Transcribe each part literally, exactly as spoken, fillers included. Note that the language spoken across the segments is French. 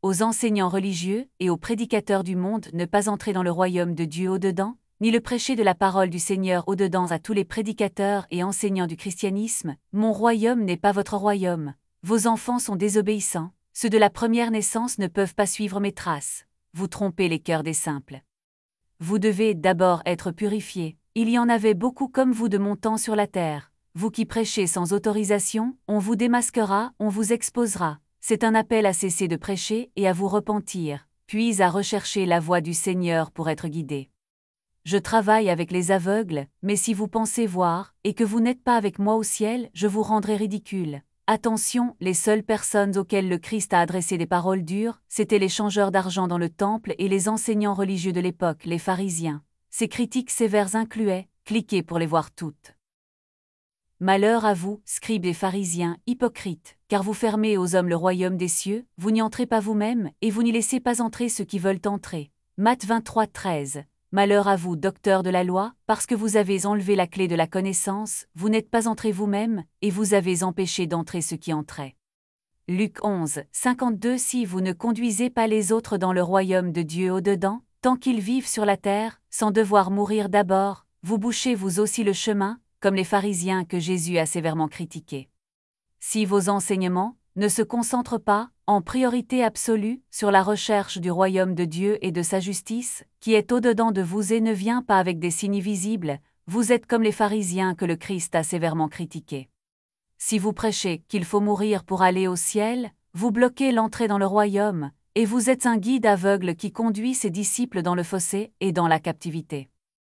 aux enseignants religieux et aux prédicateurs du monde ne pas entrer dans le royaume de Dieu au-dedans, ni le prêcher de la parole du Seigneur au-dedans à tous les prédicateurs et enseignants du christianisme. Mon royaume n'est pas votre royaume. Vos enfants sont désobéissants, ceux de la première naissance ne peuvent pas suivre mes traces. Vous trompez les cœurs des simples. Vous devez d'abord être purifiés. Il y en avait beaucoup comme vous de mon temps sur la terre. Vous qui prêchez sans autorisation, on vous démasquera, on vous exposera. C'est un appel à cesser de prêcher et à vous repentir, puis à rechercher la voie du Seigneur pour être guidé. Je travaille avec les aveugles, mais si vous pensez voir, et que vous n'êtes pas avec moi au ciel, je vous rendrai ridicule. Attention, les seules personnes auxquelles le Christ a adressé des paroles dures, c'étaient les changeurs d'argent dans le temple et les enseignants religieux de l'époque, les pharisiens. Ces critiques sévères incluaient, cliquez pour les voir toutes. Malheur à vous, scribes et pharisiens, hypocrites, car vous fermez aux hommes le royaume des cieux, vous n'y entrez pas vous-même, et vous n'y laissez pas entrer ceux qui veulent entrer. Matthieu vingt-trois, treize. Malheur à vous, docteurs de la loi, parce que vous avez enlevé la clé de la connaissance, vous n'êtes pas entrés vous-même, et vous avez empêché d'entrer ceux qui entraient. Luc onze, cinquante-deux. Si vous ne conduisez pas les autres dans le royaume de Dieu au-dedans, tant qu'ils vivent sur la terre, sans devoir mourir d'abord, vous bouchez vous aussi le chemin, comme les pharisiens que Jésus a sévèrement critiqués. Si vos enseignements ne se concentrent pas, en priorité absolue, sur la recherche du royaume de Dieu et de sa justice, qui est au-dedans de vous et ne vient pas avec des signes visibles, vous êtes comme les pharisiens que le Christ a sévèrement critiqués. Si vous prêchez qu'il faut mourir pour aller au ciel, vous bloquez l'entrée dans le royaume, et vous êtes un guide aveugle qui conduit ses disciples dans le fossé et dans la captivité.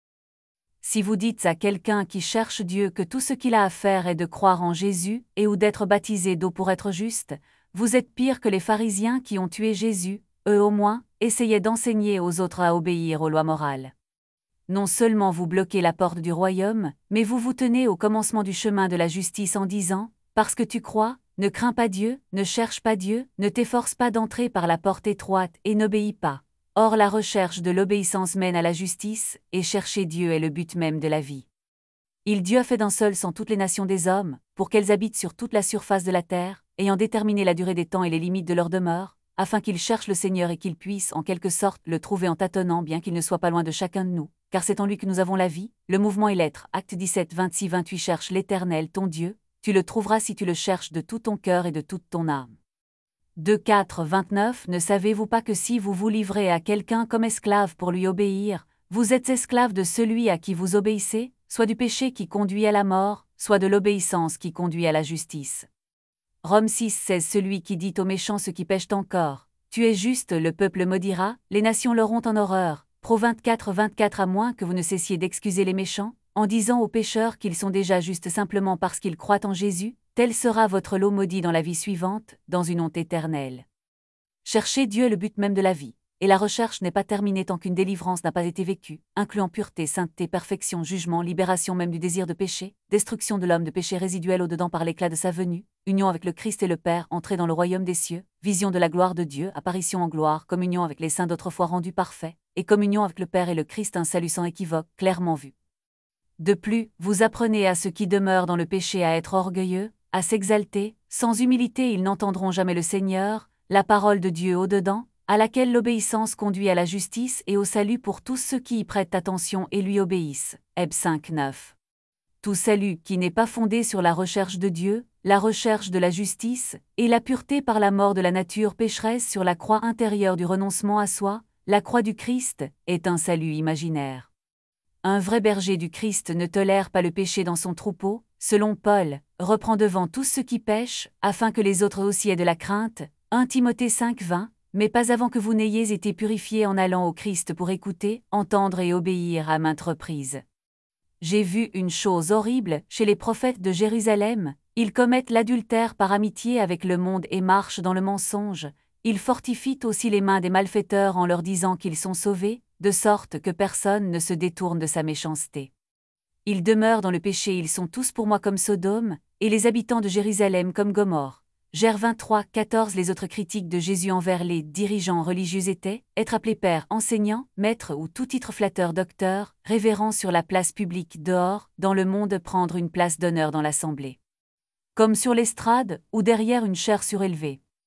Si vous dites à quelqu'un qui cherche Dieu que tout ce qu'il a à faire est de croire en Jésus et ou d'être baptisé d'eau pour être juste, vous êtes pire que les pharisiens qui ont tué Jésus, eux au moins, essayaient d'enseigner aux autres à obéir aux lois morales. Non seulement vous bloquez la porte du royaume, mais vous vous tenez au commencement du chemin de la justice en disant, parce que tu crois, ne crains pas Dieu, ne cherche pas Dieu, ne t'efforce pas d'entrer par la porte étroite et n'obéis pas. Or la recherche de l'obéissance mène à la justice, et chercher Dieu est le but même de la vie. Il Dieu a fait d'un seul sang toutes les nations des hommes, pour qu'elles habitent sur toute la surface de la terre, ayant déterminé la durée des temps et les limites de leur demeure, afin qu'ils cherchent le Seigneur et qu'ils puissent en quelque sorte le trouver en tâtonnant bien qu'il ne soit pas loin de chacun de nous, car c'est en lui que nous avons la vie, le mouvement et l'être. Acte dix-sept, vingt-six, vingt-huit. Cherche l'Éternel ton Dieu, tu le trouveras si tu le cherches de tout ton cœur et de toute ton âme. deux, quatre, vingt-neuf. Ne savez-vous pas que si vous vous livrez à quelqu'un comme esclave pour lui obéir, vous êtes esclave de celui à qui vous obéissez, soit du péché qui conduit à la mort, soit de l'obéissance qui conduit à la justice. Romains six, seize. Celui qui dit aux méchants ceux qui pêchent encore, tu es juste, le peuple maudira, les nations leur ont en horreur. Pro vingt-quatre, vingt-quatre. À moins que vous ne cessiez d'excuser les méchants, en disant aux pécheurs qu'ils sont déjà justes simplement parce qu'ils croient en Jésus, tel sera votre lot maudit dans la vie suivante, dans une honte éternelle. Chercher Dieu est le but même de la vie, et la recherche n'est pas terminée tant qu'une délivrance n'a pas été vécue, incluant pureté, sainteté, perfection, jugement, libération même du désir de péché, destruction de l'homme de péché résiduel au-dedans par l'éclat de sa venue, union avec le Christ et le Père, entrée dans le royaume des cieux, vision de la gloire de Dieu, apparition en gloire, communion avec les saints d'autrefois rendus parfaits, et communion avec le Père et le Christ, un salut sans équivoque, clairement vu. De plus, vous apprenez à ceux qui demeurent dans le péché à être orgueilleux, à s'exalter, sans humilité ils n'entendront jamais le Seigneur, la parole de Dieu au-dedans, à laquelle l'obéissance conduit à la justice et au salut pour tous ceux qui y prêtent attention et lui obéissent. Hébreux cinq, neuf. Tout salut qui n'est pas fondé sur la recherche de Dieu, la recherche de la justice, et la pureté par la mort de la nature pécheresse sur la croix intérieure du renoncement à soi, la croix du Christ, est un salut imaginaire. Un vrai berger du Christ ne tolère pas le péché dans son troupeau, selon Paul, reprend devant tous ceux qui pêchent, afin que les autres aussi aient de la crainte. un Timothée cinq, vingt. Mais pas avant que vous n'ayez été purifiés en allant au Christ pour écouter, entendre et obéir à maintes reprises. J'ai vu une chose horrible chez les prophètes de Jérusalem, ils commettent l'adultère par amitié avec le monde et marchent dans le mensonge, ils fortifient aussi les mains des malfaiteurs en leur disant qu'ils sont sauvés, de sorte que personne ne se détourne de sa méchanceté. Ils demeurent dans le péché, ils sont tous pour moi comme Sodome, et les habitants de Jérusalem comme Gomorrhe. Gère vingt-trois, quatorze. Les autres critiques de Jésus envers les dirigeants religieux étaient être appelé père, enseignant, maître ou tout titre flatteur, docteur, révérend sur la place publique dehors, dans le monde prendre une place d'honneur dans l'assemblée. Comme sur l'estrade ou derrière une chaire surélevée.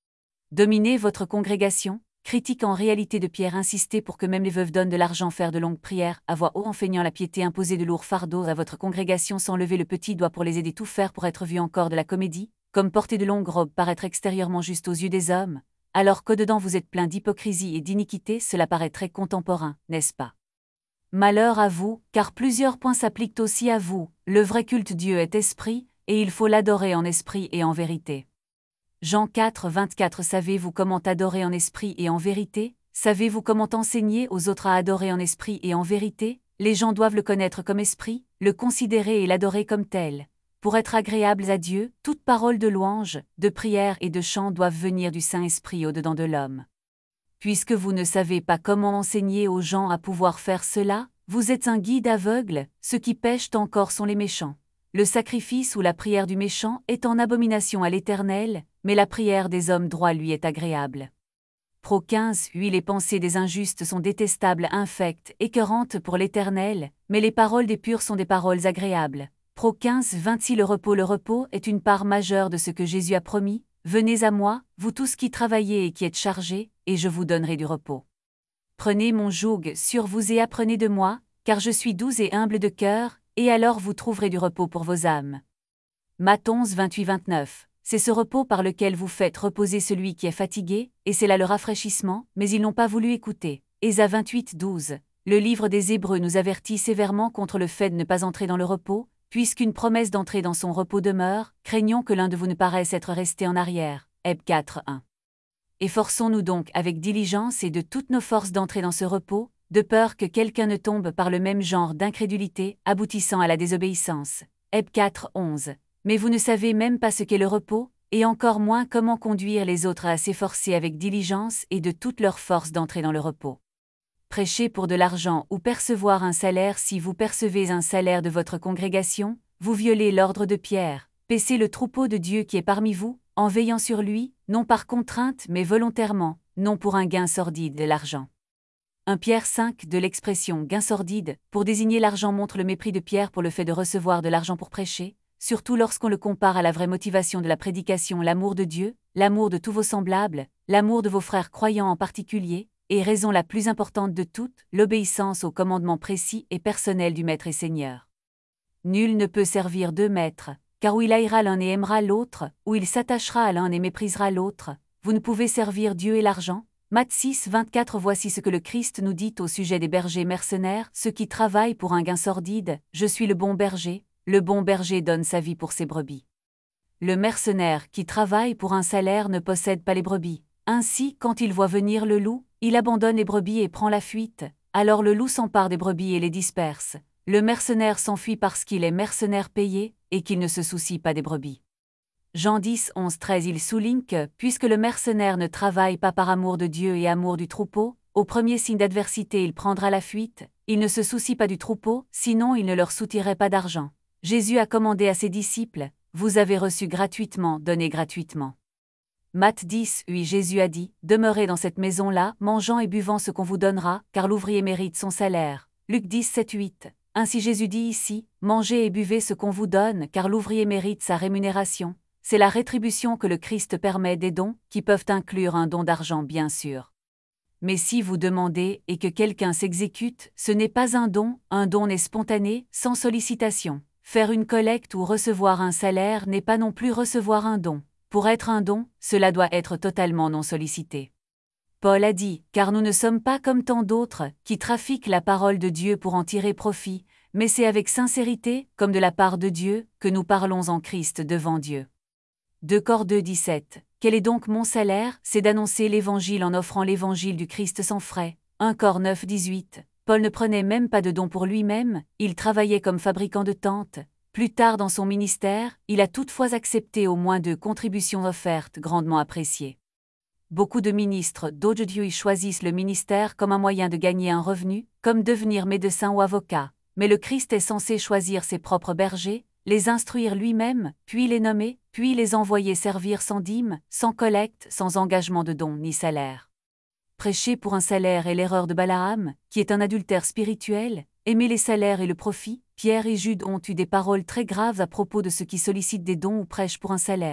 Dominez votre congrégation. Critique en réalité de Pierre insistait pour que même les veuves donnent de l'argent, faire de longues prières, à voix haute en feignant la piété, imposer de lourds fardeaux à votre congrégation sans lever le petit doigt pour les aider, tout faire pour être vu encore de la comédie, comme porter de longues robes, paraître extérieurement juste aux yeux des hommes, alors qu'au-dedans vous êtes plein d'hypocrisie et d'iniquité. Cela paraît très contemporain, n'est-ce pas? Malheur à vous, car plusieurs points s'appliquent aussi à vous. Le vrai culte Dieu est esprit, et il faut l'adorer en esprit et en vérité. Jean quatre, vingt-quatre. Savez-vous comment adorer en esprit et en vérité? Savez-vous comment enseigner aux autres à adorer en esprit et en vérité? Les gens doivent le connaître comme esprit, le considérer et l'adorer comme tel. Pour être agréables à Dieu, toute parole de louange, de prière et de chant doivent venir du Saint-Esprit au-dedans de l'homme. Puisque vous ne savez pas comment enseigner aux gens à pouvoir faire cela, vous êtes un guide aveugle. Ceux qui pêchent encore sont les méchants. Le sacrifice ou la prière du méchant est en abomination à l'Éternel, mais la prière des hommes droits lui est agréable. Pro quinze. Oui, les pensées des injustes sont détestables, infectes, écœurantes pour l'Éternel, mais les paroles des purs sont des paroles agréables. Pro quinze, vingt-six. Le repos. Le repos est une part majeure de ce que Jésus a promis. Venez à moi, vous tous qui travaillez et qui êtes chargés, et je vous donnerai du repos. Prenez mon joug sur vous et apprenez de moi, car je suis doux et humble de cœur, et alors vous trouverez du repos pour vos âmes. Matthieu onze, vingt-huit, vingt-neuf. C'est ce repos par lequel vous faites reposer celui qui est fatigué, et c'est là le rafraîchissement, mais ils n'ont pas voulu écouter. Ésaïe vingt-huit, douze. Le livre des Hébreux nous avertit sévèrement contre le fait de ne pas entrer dans le repos, puisqu'une promesse d'entrer dans son repos demeure. Craignons que l'un de vous ne paraisse être resté en arrière. Hébreux quatre, un. Efforçons-nous donc avec diligence et de toutes nos forces d'entrer dans ce repos, de peur que quelqu'un ne tombe par le même genre d'incrédulité, aboutissant à la désobéissance. Hébreux quatre, onze. Mais vous ne savez même pas ce qu'est le repos, et encore moins comment conduire les autres à s'efforcer avec diligence et de toutes leurs forces d'entrer dans le repos. Prêcher pour de l'argent ou percevoir un salaire. Si vous percevez un salaire de votre congrégation, vous violez l'ordre de Pierre. Paissez le troupeau de Dieu qui est parmi vous, en veillant sur lui, non par contrainte mais volontairement, non pour un gain sordide de l'argent. un Pierre cinq. De l'expression gain sordide, pour désigner l'argent, montre le mépris de Pierre pour le fait de recevoir de l'argent pour prêcher, surtout lorsqu'on le compare à la vraie motivation de la prédication, l'amour de Dieu, l'amour de tous vos semblables, l'amour de vos frères croyants en particulier, et raison la plus importante de toutes, l'obéissance aux commandements précis et personnels du Maître et Seigneur. Nul ne peut servir deux maîtres, car ou il haïra l'un et aimera l'autre, ou il s'attachera à l'un et méprisera l'autre. Vous ne pouvez servir Dieu et l'argent. Matthieu six, vingt-quatre. Voici ce que le Christ nous dit au sujet des bergers mercenaires, ceux qui travaillent pour un gain sordide. Je suis le bon berger, le bon berger donne sa vie pour ses brebis. Le mercenaire qui travaille pour un salaire ne possède pas les brebis. Ainsi, quand il voit venir le loup, il abandonne les brebis et prend la fuite. Alors le loup s'empare des brebis et les disperse. Le mercenaire s'enfuit parce qu'il est mercenaire payé, et qu'il ne se soucie pas des brebis. Jean dix, onze, treize. Il souligne que, puisque le mercenaire ne travaille pas par amour de Dieu et amour du troupeau, au premier signe d'adversité il prendra la fuite, il ne se soucie pas du troupeau, sinon il ne leur soutirait pas d'argent. Jésus a commandé à ses disciples, « Vous avez reçu gratuitement, donnez gratuitement. » Matthieu dix, huit. Jésus a dit, « Demeurez dans cette maison-là, mangeant et buvant ce qu'on vous donnera, car l'ouvrier mérite son salaire. » Luc dix, sept, huit. Ainsi Jésus dit ici, « Mangez et buvez ce qu'on vous donne, car l'ouvrier mérite sa rémunération. » C'est la rétribution que le Christ permet des dons, qui peuvent inclure un don d'argent bien sûr. Mais si vous demandez et que quelqu'un s'exécute, ce n'est pas un don, un don n'est spontané, sans sollicitation. Faire une collecte ou recevoir un salaire n'est pas non plus recevoir un don. Pour être un don, cela doit être totalement non sollicité. Paul a dit, « Car nous ne sommes pas comme tant d'autres, qui trafiquent la parole de Dieu pour en tirer profit, mais c'est avec sincérité, comme de la part de Dieu, que nous parlons en Christ devant Dieu. » deux Corinthiens deux, dix-sept. Quel est donc mon salaire? C'est d'annoncer l'Évangile en offrant l'Évangile du Christ sans frais. un Corinthiens neuf, dix-huit. Paul ne prenait même pas de dons pour lui-même, il travaillait comme fabricant de tentes. Plus tard dans son ministère, il a toutefois accepté au moins deux contributions offertes grandement appréciées. Beaucoup de ministres d'aujourd'hui choisissent le ministère comme un moyen de gagner un revenu, comme devenir médecin ou avocat. Mais le Christ est censé choisir ses propres bergers, les instruire lui-même, puis les nommer, puis les envoyer servir sans dîme, sans collecte, sans engagement de dons ni salaire. Prêcher pour un salaire est l'erreur de Balaam, qui est un adultère spirituel. Aimer les salaires et le profit. Pierre et Jude ont eu des paroles très graves à propos de ceux qui sollicitent des dons ou prêchent pour un salaire.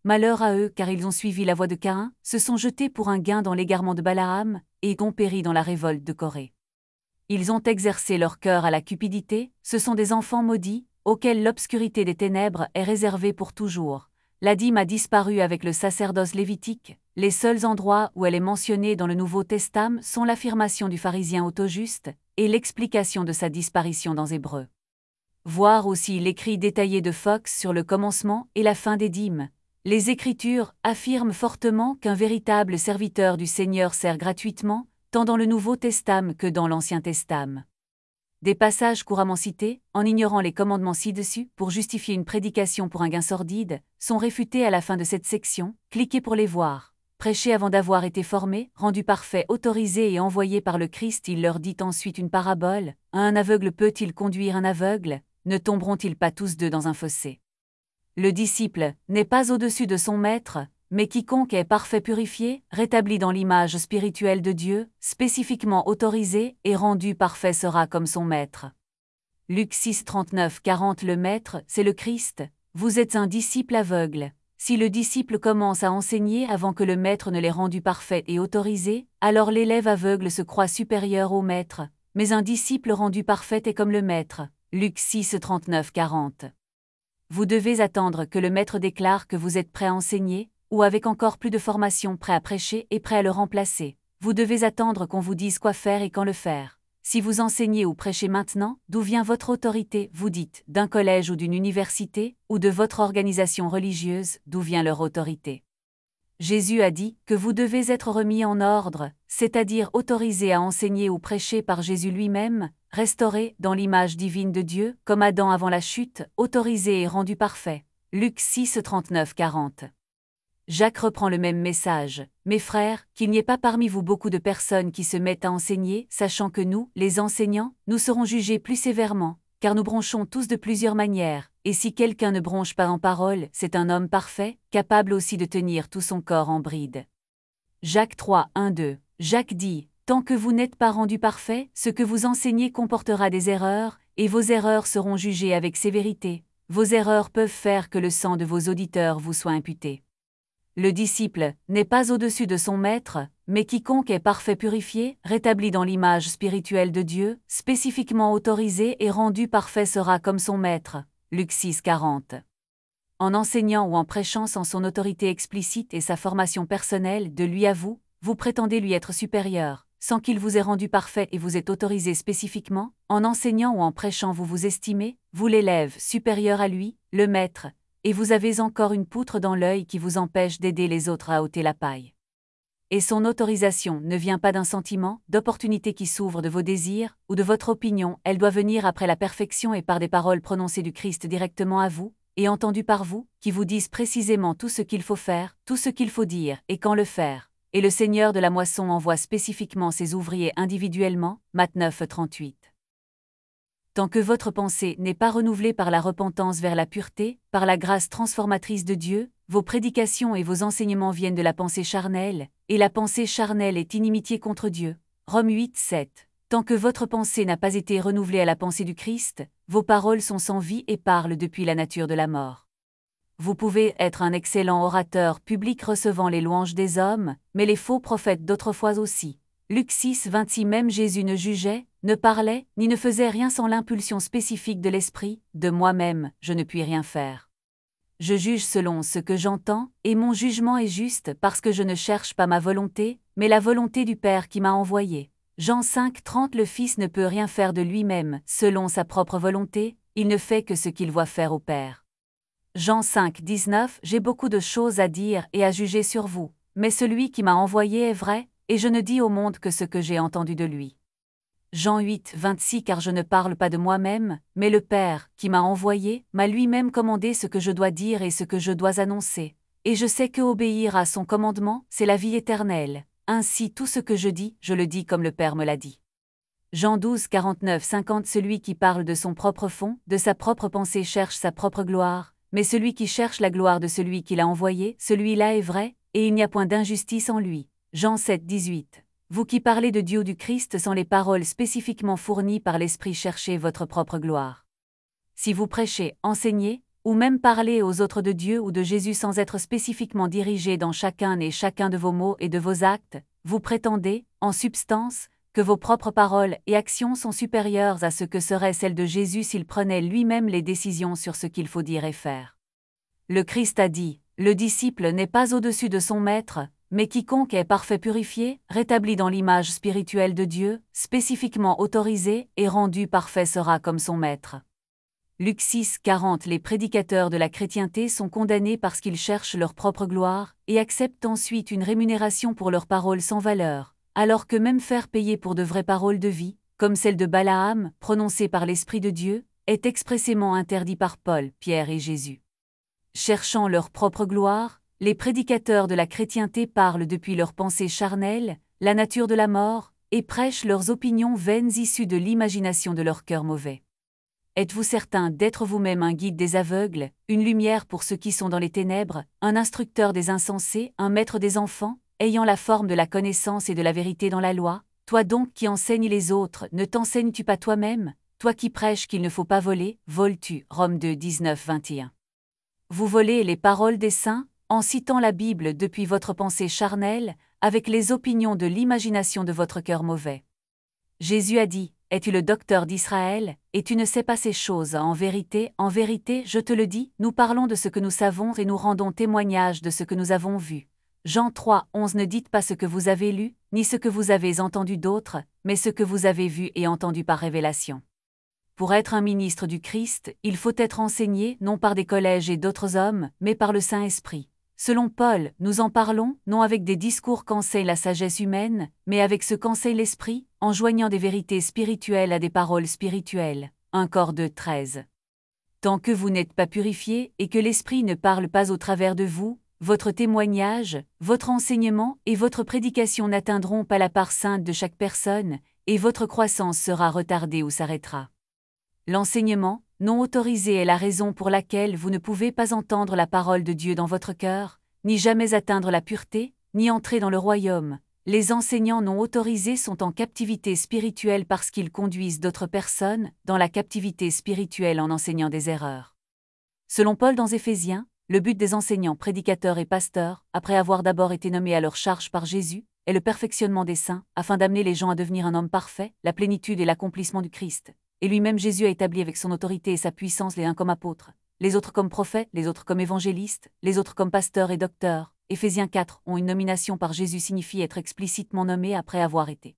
Malheur à eux car ils ont suivi la voie de Caïn, se sont jetés pour un gain dans l'égarement de Balaam, et ont péri dans la révolte de Corée. Ils ont exercé leur cœur à la cupidité, ce sont des enfants maudits, auxquels l'obscurité des ténèbres est réservée pour toujours. La dîme a disparu avec le sacerdoce lévitique, les seuls endroits où elle est mentionnée dans le Nouveau Testament sont l'affirmation du pharisien autojuste et l'explication de sa disparition dans Hébreux. Voir aussi l'écrit détaillé de Fox sur le commencement et la fin des dîmes. Les Écritures affirment fortement qu'un véritable serviteur du Seigneur sert gratuitement, tant dans le Nouveau Testament que dans l'Ancien Testament. Des passages couramment cités, en ignorant les commandements ci-dessus pour justifier une prédication pour un gain sordide, sont réfutés à la fin de cette section, cliquez pour les voir. Prêché avant d'avoir été formé, rendu parfait, autorisé et envoyé par le Christ, il leur dit ensuite une parabole. Un aveugle peut-il conduire un aveugle? Ne tomberont-ils pas tous deux dans un fossé? Le disciple n'est pas au-dessus de son maître, mais quiconque est parfait purifié, rétabli dans l'image spirituelle de Dieu, spécifiquement autorisé et rendu parfait sera comme son maître. Luc six, trente-neuf à quarante Le maître, c'est le Christ. Vous êtes un disciple aveugle. Si le disciple commence à enseigner avant que le maître ne l'ait rendu parfait et autorisé, alors l'élève aveugle se croit supérieur au maître, mais un disciple rendu parfait est comme le maître. Luc six, trente-neuf à quarante. Vous devez attendre que le maître déclare que vous êtes prêt à enseigner, ou avec encore plus de formation prêt à prêcher et prêt à le remplacer. Vous devez attendre qu'on vous dise quoi faire et quand le faire. Si vous enseignez ou prêchez maintenant, d'où vient votre autorité, vous dites, d'un collège ou d'une université, ou de votre organisation religieuse, d'où vient leur autorité. Jésus a dit que vous devez être remis en ordre, c'est-à-dire autorisé à enseigner ou prêcher par Jésus lui-même, restauré dans l'image divine de Dieu, comme Adam avant la chute, autorisé et rendu parfait. Luc six, trente-neuf à quarante. Jacques reprend le même message. Mes frères, qu'il n'y ait pas parmi vous beaucoup de personnes qui se mettent à enseigner, sachant que nous, les enseignants, nous serons jugés plus sévèrement, car nous bronchons tous de plusieurs manières, et si quelqu'un ne bronche pas en parole, c'est un homme parfait, capable aussi de tenir tout son corps en bride. Jacques trois, un à deux. Jacques dit, tant que vous n'êtes pas rendu parfait, ce que vous enseignez comportera des erreurs, et vos erreurs seront jugées avec sévérité. Vos erreurs peuvent faire que le sang de vos auditeurs vous soit imputé. Le disciple n'est pas au-dessus de son maître, mais quiconque est parfait purifié, rétabli dans l'image spirituelle de Dieu, spécifiquement autorisé et rendu parfait sera comme son maître. Luc six, quarante. En enseignant ou en prêchant sans son autorité explicite et sa formation personnelle de lui à vous, vous prétendez lui être supérieur, sans qu'il vous ait rendu parfait et vous ait autorisé spécifiquement. En enseignant ou en prêchant vous vous estimez, vous l'élève supérieur à lui, le maître, et vous avez encore une poutre dans l'œil qui vous empêche d'aider les autres à ôter la paille. Et son autorisation ne vient pas d'un sentiment, d'opportunité qui s'ouvre de vos désirs, ou de votre opinion, elle doit venir après la perfection et par des paroles prononcées du Christ directement à vous, et entendues par vous, qui vous disent précisément tout ce qu'il faut faire, tout ce qu'il faut dire, et quand le faire. Et le Seigneur de la moisson envoie spécifiquement ses ouvriers individuellement, Matthieu neuf, trente-huit. Tant que votre pensée n'est pas renouvelée par la repentance vers la pureté, par la grâce transformatrice de Dieu, vos prédications et vos enseignements viennent de la pensée charnelle, et la pensée charnelle est inimitié contre Dieu. Romains huit, sept. Tant que votre pensée n'a pas été renouvelée à la pensée du Christ, vos paroles sont sans vie et parlent depuis la nature de la mort. Vous pouvez être un excellent orateur public recevant les louanges des hommes, mais les faux prophètes d'autrefois aussi. Luc six, vingt-six. Même Jésus ne jugeait, ne parlait, ni ne faisait rien sans l'impulsion spécifique de l'Esprit. De moi-même, je ne puis rien faire. Je juge selon ce que j'entends, et mon jugement est juste parce que je ne cherche pas ma volonté, mais la volonté du Père qui m'a envoyé. Jean cinq, trente. Le Fils ne peut rien faire de lui-même, selon sa propre volonté, il ne fait que ce qu'il voit faire au Père. Jean cinq, dix-neuf. J'ai beaucoup de choses à dire et à juger sur vous, mais celui qui m'a envoyé est vrai, et je ne dis au monde que ce que j'ai entendu de lui. Jean huit, vingt-six. Car je ne parle pas de moi-même, mais le Père, qui m'a envoyé, m'a lui-même commandé ce que je dois dire et ce que je dois annoncer. Et je sais que obéir à son commandement, c'est la vie éternelle. Ainsi tout ce que je dis, je le dis comme le Père me l'a dit. Jean douze, quarante-neuf, cinquante. Celui qui parle de son propre fond, de sa propre pensée cherche sa propre gloire, mais celui qui cherche la gloire de celui qui l'a envoyé, celui-là est vrai, et il n'y a point d'injustice en lui. Jean sept, dix-huit. Vous qui parlez de Dieu ou du Christ sans les paroles spécifiquement fournies par l'Esprit, cherchez votre propre gloire. Si vous prêchez, enseignez, ou même parler aux autres de Dieu ou de Jésus sans être spécifiquement dirigé dans chacun et chacun de vos mots et de vos actes, vous prétendez, en substance, que vos propres paroles et actions sont supérieures à ce que seraient celles de Jésus s'il prenait lui-même les décisions sur ce qu'il faut dire et faire. Le Christ a dit, « Le disciple n'est pas au-dessus de son maître, mais quiconque est parfait purifié, rétabli dans l'image spirituelle de Dieu, spécifiquement autorisé et rendu parfait sera comme son maître. » Luc six, quarante Les prédicateurs de la chrétienté sont condamnés parce qu'ils cherchent leur propre gloire et acceptent ensuite une rémunération pour leurs paroles sans valeur, alors que même faire payer pour de vraies paroles de vie, comme celle de Balaam, prononcée par l'Esprit de Dieu, est expressément interdit par Paul, Pierre et Jésus. Cherchant leur propre gloire, les prédicateurs de la chrétienté parlent depuis leurs pensées charnelles, la nature de la mort, et prêchent leurs opinions vaines issues de l'imagination de leur cœur mauvais. Êtes-vous certain d'être vous-même un guide des aveugles, une lumière pour ceux qui sont dans les ténèbres, un instructeur des insensés, un maître des enfants, ayant la forme de la connaissance et de la vérité dans la loi? Toi donc qui enseignes les autres, ne t'enseignes-tu pas toi-même? Toi qui prêches qu'il ne faut pas voler, voles-tu? Romains deux, dix-neuf, vingt et un. Vous volez les paroles des saints, en citant la Bible depuis votre pensée charnelle, avec les opinions de l'imagination de votre cœur mauvais. Jésus a dit, « Es-tu le docteur d'Israël, et tu ne sais pas ces choses? En vérité, en vérité, je te le dis, nous parlons de ce que nous savons et nous rendons témoignage de ce que nous avons vu. » Jean trois, onze Ne dites pas ce que vous avez lu, ni ce que vous avez entendu d'autres, mais ce que vous avez vu et entendu par révélation. Pour être un ministre du Christ, il faut être enseigné non par des collèges et d'autres hommes, mais par le Saint-Esprit. Selon Paul, nous en parlons, non avec des discours qu'enseigne la sagesse humaine, mais avec ce qu'enseigne l'Esprit, en joignant des vérités spirituelles à des paroles spirituelles. un Cor deux, treize. Tant que vous n'êtes pas purifiés et que l'Esprit ne parle pas au travers de vous, votre témoignage, votre enseignement et votre prédication n'atteindront pas la part sainte de chaque personne, et votre croissance sera retardée ou s'arrêtera. L'enseignement, non autorisé est la raison pour laquelle vous ne pouvez pas entendre la parole de Dieu dans votre cœur, ni jamais atteindre la pureté, ni entrer dans le royaume. Les enseignants non autorisés sont en captivité spirituelle parce qu'ils conduisent d'autres personnes dans la captivité spirituelle en enseignant des erreurs. Selon Paul dans Éphésiens, le but des enseignants, prédicateurs et pasteurs, après avoir d'abord été nommés à leur charge par Jésus, est le perfectionnement des saints, afin d'amener les gens à devenir un homme parfait, la plénitude et l'accomplissement du Christ. Et lui-même Jésus a établi avec son autorité et sa puissance les uns comme apôtres, les autres comme prophètes, les autres comme évangélistes, les autres comme pasteurs et docteurs. Éphésiens quatre ont une nomination par Jésus signifie être explicitement nommé après avoir été.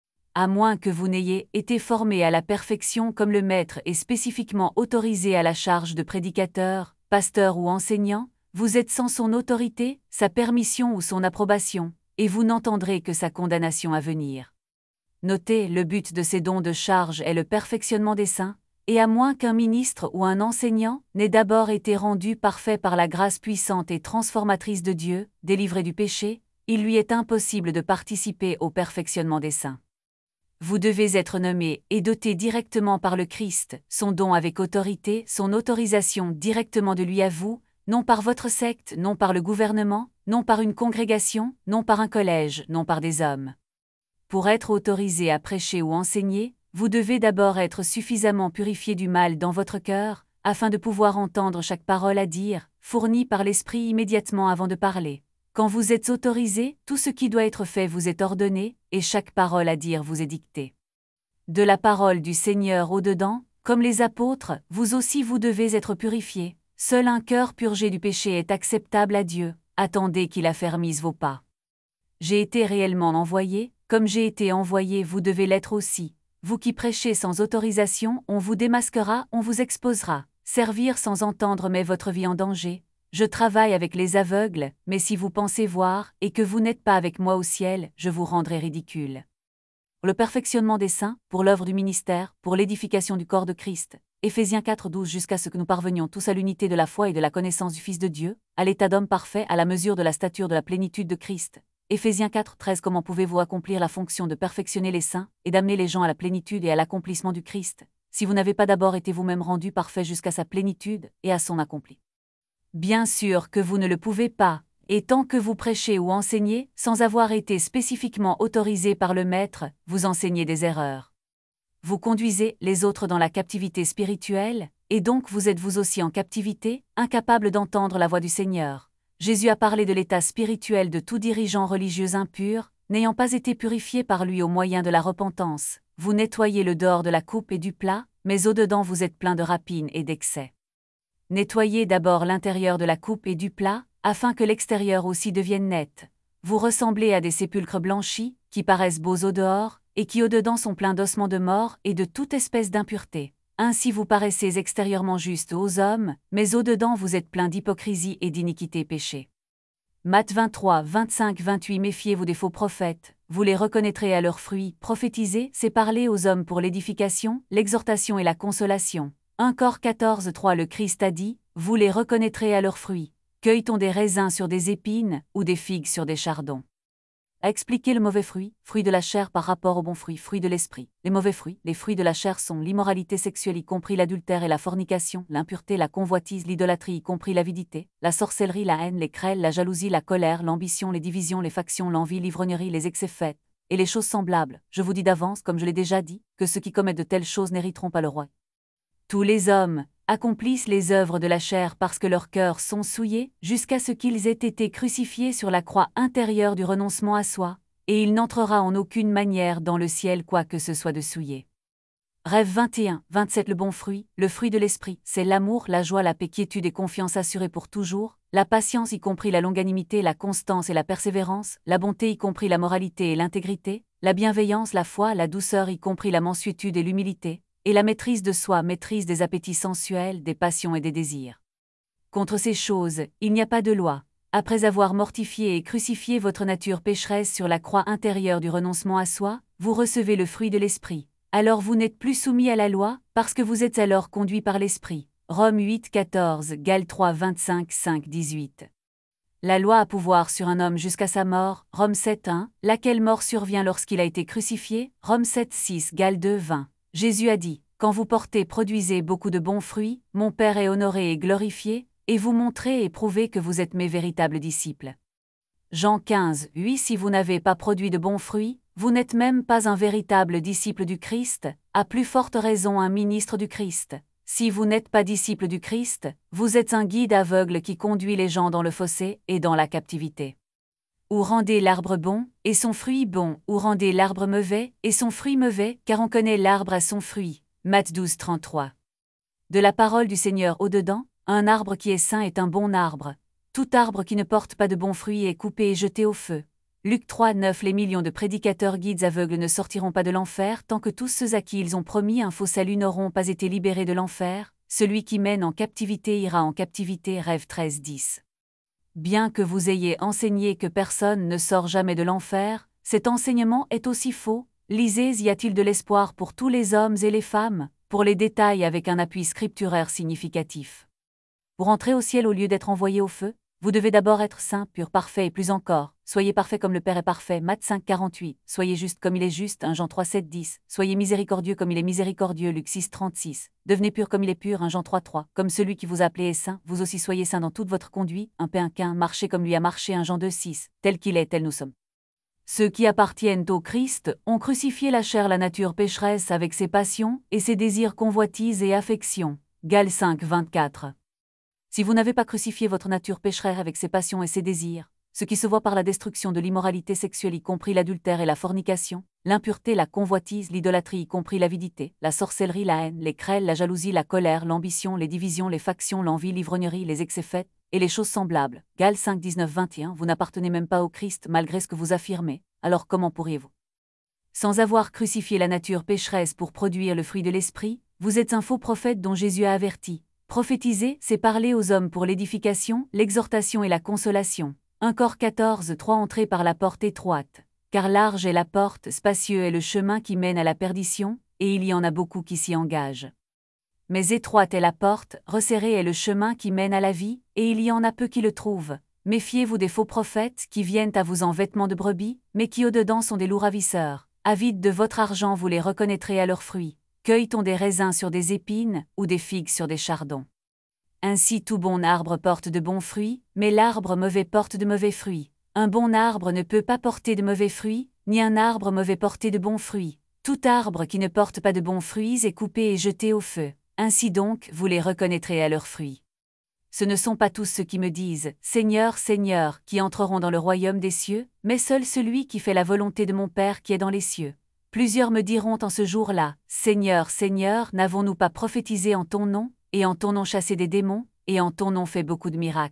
À moins que vous n'ayez été formé à la perfection comme le Maître et spécifiquement autorisé à la charge de prédicateur, pasteur ou enseignant, vous êtes sans son autorité, sa permission ou son approbation, et vous n'entendrez que sa condamnation à venir. Notez, le but de ces dons de charge est le perfectionnement des saints, et à moins qu'un ministre ou un enseignant n'ait d'abord été rendu parfait par la grâce puissante et transformatrice de Dieu, délivré du péché, il lui est impossible de participer au perfectionnement des saints. Vous devez être nommé et doté directement par le Christ, son don avec autorité, son autorisation directement de lui à vous, non par votre secte, non par le gouvernement, non par une congrégation, non par un collège, non par des hommes. Pour être autorisé à prêcher ou enseigner, vous devez d'abord être suffisamment purifié du mal dans votre cœur, afin de pouvoir entendre chaque parole à dire, fournie par l'Esprit immédiatement avant de parler. Quand vous êtes autorisé, tout ce qui doit être fait vous est ordonné, et chaque parole à dire vous est dictée. De la parole du Seigneur au-dedans, comme les apôtres, vous aussi vous devez être purifiés. Seul un cœur purgé du péché est acceptable à Dieu, attendez qu'il affermisse vos pas. J'ai été réellement envoyé, comme j'ai été envoyé vous devez l'être aussi. Vous qui prêchez sans autorisation, on vous démasquera, on vous exposera. Servir sans entendre met votre vie en danger. Je travaille avec les aveugles, mais si vous pensez voir, et que vous n'êtes pas avec moi au ciel, je vous rendrai ridicule. Le perfectionnement des saints, pour l'œuvre du ministère, pour l'édification du corps de Christ. Éphésiens quatre, douze Jusqu'à ce que nous parvenions tous à l'unité de la foi et de la connaissance du Fils de Dieu, à l'état d'homme parfait à la mesure de la stature de la plénitude de Christ. Éphésiens quatre, treize Comment pouvez-vous accomplir la fonction de perfectionner les saints, et d'amener les gens à la plénitude et à l'accomplissement du Christ, si vous n'avez pas d'abord été vous-même rendu parfait jusqu'à sa plénitude et à son accompli? Bien sûr que vous ne le pouvez pas, et tant que vous prêchez ou enseignez, sans avoir été spécifiquement autorisé par le Maître, vous enseignez des erreurs. Vous conduisez les autres dans la captivité spirituelle, et donc vous êtes vous aussi en captivité, incapable d'entendre la voix du Seigneur. Jésus a parlé de l'état spirituel de tout dirigeant religieux impur, n'ayant pas été purifié par lui au moyen de la repentance. Vous nettoyez le dehors de la coupe et du plat, mais au-dedans vous êtes plein de rapines et d'excès. Nettoyez d'abord l'intérieur de la coupe et du plat, afin que l'extérieur aussi devienne net. Vous ressemblez à des sépulcres blanchis, qui paraissent beaux au dehors, et qui au-dedans sont pleins d'ossements de mort et de toute espèce d'impureté. Ainsi vous paraissez extérieurement justes aux hommes, mais au-dedans vous êtes pleins d'hypocrisie et d'iniquité péchée. Matthieu vingt-trois, vingt-cinq, vingt-huit. Méfiez-vous des faux prophètes, vous les reconnaîtrez à leurs fruits. Prophétiser, c'est parler aux hommes pour l'édification, l'exhortation et la consolation. un Corinthiens quatorze, trois. Le Christ a dit, vous les reconnaîtrez à leurs fruits. Cueille-t-on des raisins sur des épines, ou des figues sur des chardons? À expliquer le mauvais fruit, fruit de la chair par rapport au bon fruit, fruit de l'esprit. Les mauvais fruits, les fruits de la chair sont l'immoralité sexuelle y compris l'adultère et la fornication, l'impureté, la convoitise, l'idolâtrie y compris l'avidité, la sorcellerie, la haine, les querelles, la jalousie, la colère, l'ambition, les divisions, les factions, l'envie, l'ivrognerie, les excès faits, et les choses semblables. Je vous dis d'avance, comme je l'ai déjà dit, que ceux qui commettent de telles choses n'hériteront pas le roi. Tous les hommes accomplissent les œuvres de la chair parce que leurs cœurs sont souillés, jusqu'à ce qu'ils aient été crucifiés sur la croix intérieure du renoncement à soi, et il n'entrera en aucune manière dans le ciel quoi que ce soit de souillé. Rêve vingt et un, vingt-sept. Le bon fruit, le fruit de l'esprit, c'est l'amour, la joie, la paix, quiétude et confiance assurée pour toujours, la patience y compris la longanimité, la constance et la persévérance, la bonté y compris la moralité et l'intégrité, la bienveillance, la foi, la douceur y compris la mansuétude et l'humilité, et la maîtrise de soi, maîtrise des appétits sensuels, des passions et des désirs. Contre ces choses, il n'y a pas de loi. Après avoir mortifié et crucifié votre nature pécheresse sur la croix intérieure du renoncement à soi, vous recevez le fruit de l'esprit. Alors vous n'êtes plus soumis à la loi, parce que vous êtes alors conduit par l'esprit. Romains huit, quatorze, Galates trois, vingt-cinq, cinq, dix-huit. La loi a pouvoir sur un homme jusqu'à sa mort, Romains sept, un, laquelle mort survient lorsqu'il a été crucifié, Romains sept, six, Galates deux, vingt. Jésus a dit, « Quand vous portez, produisez beaucoup de bons fruits, mon Père est honoré et glorifié, et vous montrez et prouvez que vous êtes mes véritables disciples. » Jean quinze, huit. Si vous n'avez pas produit de bons fruits, vous n'êtes même pas un véritable disciple du Christ, à plus forte raison un ministre du Christ. Si vous n'êtes pas disciple du Christ, vous êtes un guide aveugle qui conduit les gens dans le fossé et dans la captivité. Ou rendez l'arbre bon, et son fruit bon, ou rendez l'arbre mauvais, et son fruit mauvais, car on connaît l'arbre à son fruit. Matthieu douze, trente-trois. De la parole du Seigneur au-dedans, un arbre qui est sain est un bon arbre. Tout arbre qui ne porte pas de bons fruits est coupé et jeté au feu. Luc trois, neuf. Les millions de prédicateurs guides aveugles ne sortiront pas de l'enfer tant que tous ceux à qui ils ont promis un faux salut n'auront pas été libérés de l'enfer. Celui qui mène en captivité ira en captivité. Rêve treize, dix. Bien que vous ayez enseigné que personne ne sort jamais de l'enfer, cet enseignement est aussi faux. Lisez, y a-t-il de l'espoir pour tous les hommes et les femmes, pour les détails avec un appui scripturaire significatif. Pour entrer au ciel au lieu d'être envoyé au feu, vous devez d'abord être saint, pur, parfait et plus encore. Soyez parfait comme le Père est parfait. Matthieu cinq, quarante-huit. Soyez juste comme il est juste. premier Jean trois, sept, dix. Soyez miséricordieux comme il est miséricordieux. Luc six, trente-six. Devenez pur comme il est pur. premier Jean trois, trois. Comme celui qui vous a appelé est saint, vous aussi soyez saint dans toute votre conduite. premier Pétrin quinze. Marchez comme lui a marché. premier Jean deux, six. Tel qu'il est, tel nous sommes. Ceux qui appartiennent au Christ ont crucifié la chair, la nature pécheresse avec ses passions et ses désirs, convoitises et affections. Galates cinq, vingt-quatre. Si vous n'avez pas crucifié votre nature pécheresse avec ses passions et ses désirs, ce qui se voit par la destruction de l'immoralité sexuelle y compris l'adultère et la fornication, l'impureté, la convoitise, l'idolâtrie y compris l'avidité, la sorcellerie, la haine, les querelles, la jalousie, la colère, l'ambition, les divisions, les factions, l'envie, l'ivrognerie, les excès faits, et les choses semblables. Galates cinq, dix-neuf, vingt et un. Vous n'appartenez même pas au Christ malgré ce que vous affirmez, alors comment pourriez-vous? Sans avoir crucifié la nature pécheresse pour produire le fruit de l'esprit, vous êtes un faux prophète dont Jésus a averti. Prophétiser, c'est parler aux hommes pour l'édification, l'exhortation et la consolation. un Corinthiens quatorze, trois. Entrez par la porte étroite, car large est la porte, spacieux est le chemin qui mène à la perdition, et il y en a beaucoup qui s'y engagent. Mais étroite est la porte, resserré est le chemin qui mène à la vie, et il y en a peu qui le trouvent. Méfiez-vous des faux prophètes qui viennent à vous en vêtements de brebis, mais qui au-dedans sont des loups ravisseurs. Avides de votre argent, vous les reconnaîtrez à leurs fruits. Cueille-t-on des raisins sur des épines, ou des figues sur des chardons? Ainsi tout bon arbre porte de bons fruits, mais l'arbre mauvais porte de mauvais fruits. Un bon arbre ne peut pas porter de mauvais fruits, ni un arbre mauvais porter de bons fruits. Tout arbre qui ne porte pas de bons fruits est coupé et jeté au feu. ainsi donc vous les reconnaîtrez à leurs fruits. Ce ne sont pas tous ceux qui me disent « Seigneur, Seigneur » qui entreront dans le royaume des cieux, mais seul celui qui fait la volonté de mon Père qui est dans les cieux. Plusieurs me diront en ce jour-là « Seigneur, Seigneur, n'avons-nous pas prophétisé en ton nom, et en ton nom chassé des démons, et en ton nom fait beaucoup de miracles ?»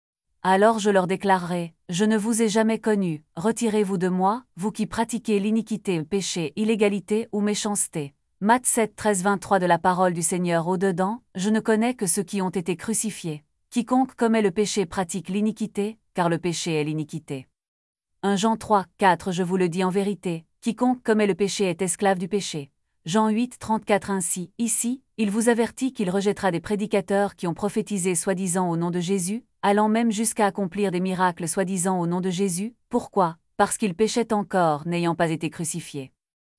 Alors je leur déclarerai « Je ne vous ai jamais connu, retirez-vous de moi, vous qui pratiquez l'iniquité, péché, illégalité ou méchanceté. » Matthieu sept, treize, vingt-trois de la parole du Seigneur au-dedans, je ne connais que ceux qui ont été crucifiés. Quiconque commet le péché pratique l'iniquité, car le péché est l'iniquité. premier Jean trois, quatre Je vous le dis en vérité, quiconque commet le péché est esclave du péché. Jean huit, trente-quatre Ainsi, ici, il vous avertit qu'il rejettera des prédicateurs qui ont prophétisé soi-disant au nom de Jésus, allant même jusqu'à accomplir des miracles soi-disant au nom de Jésus. Pourquoi? Parce qu'ils péchaient encore, n'ayant pas été crucifiés.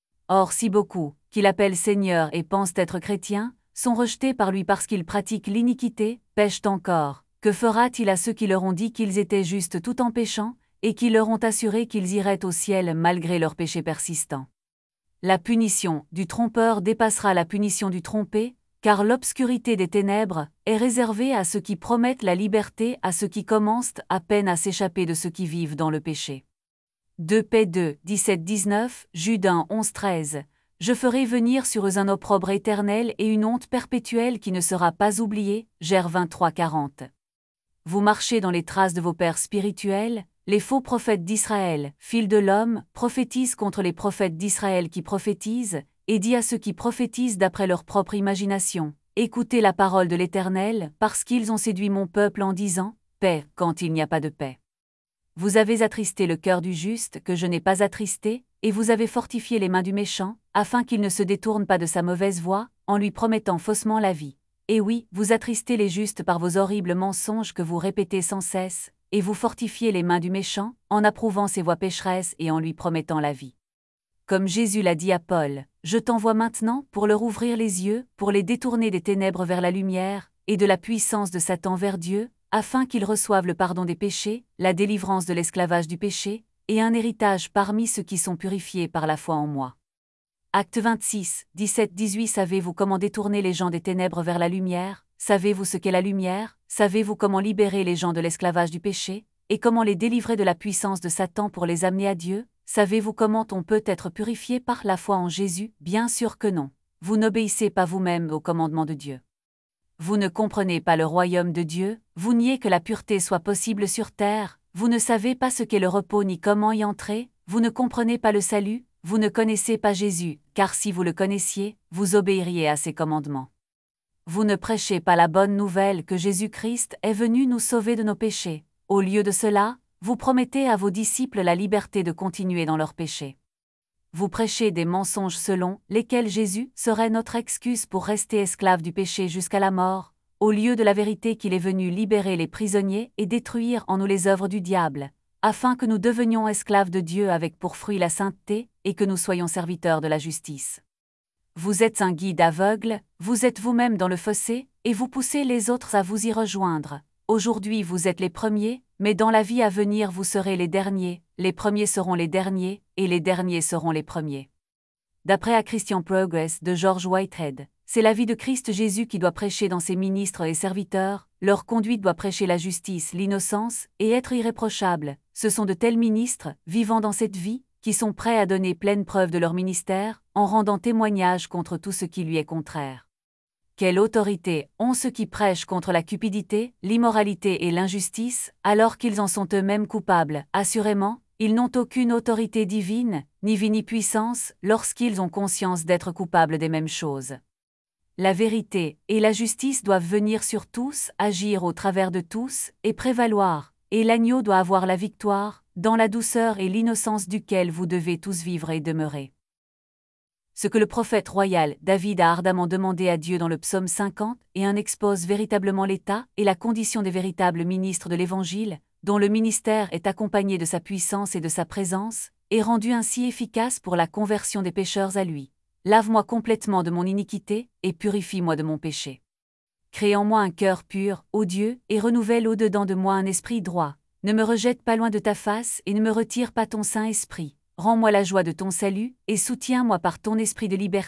Or si beaucoup, qu'il appelle Seigneur et pensent être chrétiens, sont rejetés par lui parce qu'ils pratiquent l'iniquité, pêchent encore, que fera-t-il à ceux qui leur ont dit qu'ils étaient justes tout en péchant, et qui leur ont assuré qu'ils iraient au ciel malgré leurs péchés persistants? La punition du trompeur dépassera la punition du trompé, car l'obscurité des ténèbres est réservée à ceux qui promettent la liberté à ceux qui commencent à peine à s'échapper de ceux qui vivent dans le péché. deux P deux, dix-sept dix-neuf, Jude un, onze treize Je ferai venir sur eux un opprobre éternel et une honte perpétuelle qui ne sera pas oubliée, Jer vingt-trois quarante. Vous marchez dans les traces de vos pères spirituels, les faux prophètes d'Israël, fils de l'homme, prophétisent contre les prophètes d'Israël qui prophétisent, et dit à ceux qui prophétisent d'après leur propre imagination, écoutez la parole de l'Éternel, parce qu'ils ont séduit mon peuple en disant, paix, quand il n'y a pas de paix. Vous avez attristé le cœur du juste que je n'ai pas attristé, et vous avez fortifié les mains du méchant, afin qu'il ne se détourne pas de sa mauvaise voie, en lui promettant faussement la vie. Et oui, vous attristez les justes par vos horribles mensonges que vous répétez sans cesse, et vous fortifiez les mains du méchant, en approuvant ses voies pécheresses et en lui promettant la vie. Comme Jésus l'a dit à Paul, je t'envoie maintenant pour leur ouvrir les yeux, pour les détourner des ténèbres vers la lumière, et de la puissance de Satan vers Dieu, afin qu'ils reçoivent le pardon des péchés, la délivrance de l'esclavage du péché, et un héritage parmi ceux qui sont purifiés par la foi en moi. Acte vingt-six, dix-sept dix-huit Savez-vous comment détourner les gens des ténèbres vers la lumière? Savez-vous ce qu'est la lumière? Savez-vous comment libérer les gens de l'esclavage du péché? Et comment les délivrer de la puissance de Satan pour les amener à Dieu? Savez-vous comment on peut être purifié par la foi en Jésus? Bien sûr que non. Vous n'obéissez pas vous-même au commandement de Dieu. Vous ne comprenez pas le royaume de Dieu, vous niez que la pureté soit possible sur terre, vous ne savez pas ce qu'est le repos ni comment y entrer, vous ne comprenez pas le salut, vous ne connaissez pas Jésus, car si vous le connaissiez, vous obéiriez à ses commandements. Vous ne prêchez pas la bonne nouvelle que Jésus-Christ est venu nous sauver de nos péchés. Au lieu de cela, vous promettez à vos disciples la liberté de continuer dans leurs péchés. Vous prêchez des mensonges selon lesquels Jésus serait notre excuse pour rester esclave du péché jusqu'à la mort, au lieu de la vérité qu'il est venu libérer les prisonniers et détruire en nous les œuvres du diable, afin que nous devenions esclaves de Dieu avec pour fruit la sainteté, et que nous soyons serviteurs de la justice. Vous êtes un guide aveugle, vous êtes vous-même dans le fossé, et vous poussez les autres à vous y rejoindre. Aujourd'hui vous êtes les premiers, mais dans la vie à venir vous serez les derniers, les premiers seront les derniers, et les derniers seront les premiers. D'après A Christian Progress de George Whitehead, c'est la vie de Christ Jésus qui doit prêcher dans ses ministres et serviteurs, leur conduite doit prêcher la justice, l'innocence, et être irréprochable. Ce sont de tels ministres, vivant dans cette vie, qui sont prêts à donner pleine preuve de leur ministère, en rendant témoignage contre tout ce qui lui est contraire. Quelle autorité ont ceux qui prêchent contre la cupidité, l'immoralité et l'injustice, alors qu'ils en sont eux-mêmes coupables? Assurément, ils n'ont aucune autorité divine, ni vie ni puissance, lorsqu'ils ont conscience d'être coupables des mêmes choses. La vérité et la justice doivent venir sur tous, agir au travers de tous, et prévaloir, et l'agneau doit avoir la victoire, dans la douceur et l'innocence duquel vous devez tous vivre et demeurer. Ce que le prophète royal David a ardemment demandé à Dieu dans le psaume cinquante et un expose véritablement l'état et la condition des véritables ministres de l'Évangile, dont le ministère est accompagné de sa puissance et de sa présence, est rendu ainsi efficace pour la conversion des pécheurs à lui. Lave-moi complètement de mon iniquité, et purifie-moi de mon péché. Crée en moi un cœur pur, ô Dieu, et renouvelle au-dedans de moi un esprit droit. Ne me rejette pas loin de ta face et ne me retire pas ton Saint-Esprit. Rends-moi la joie de ton salut, et soutiens-moi par ton esprit de liberté.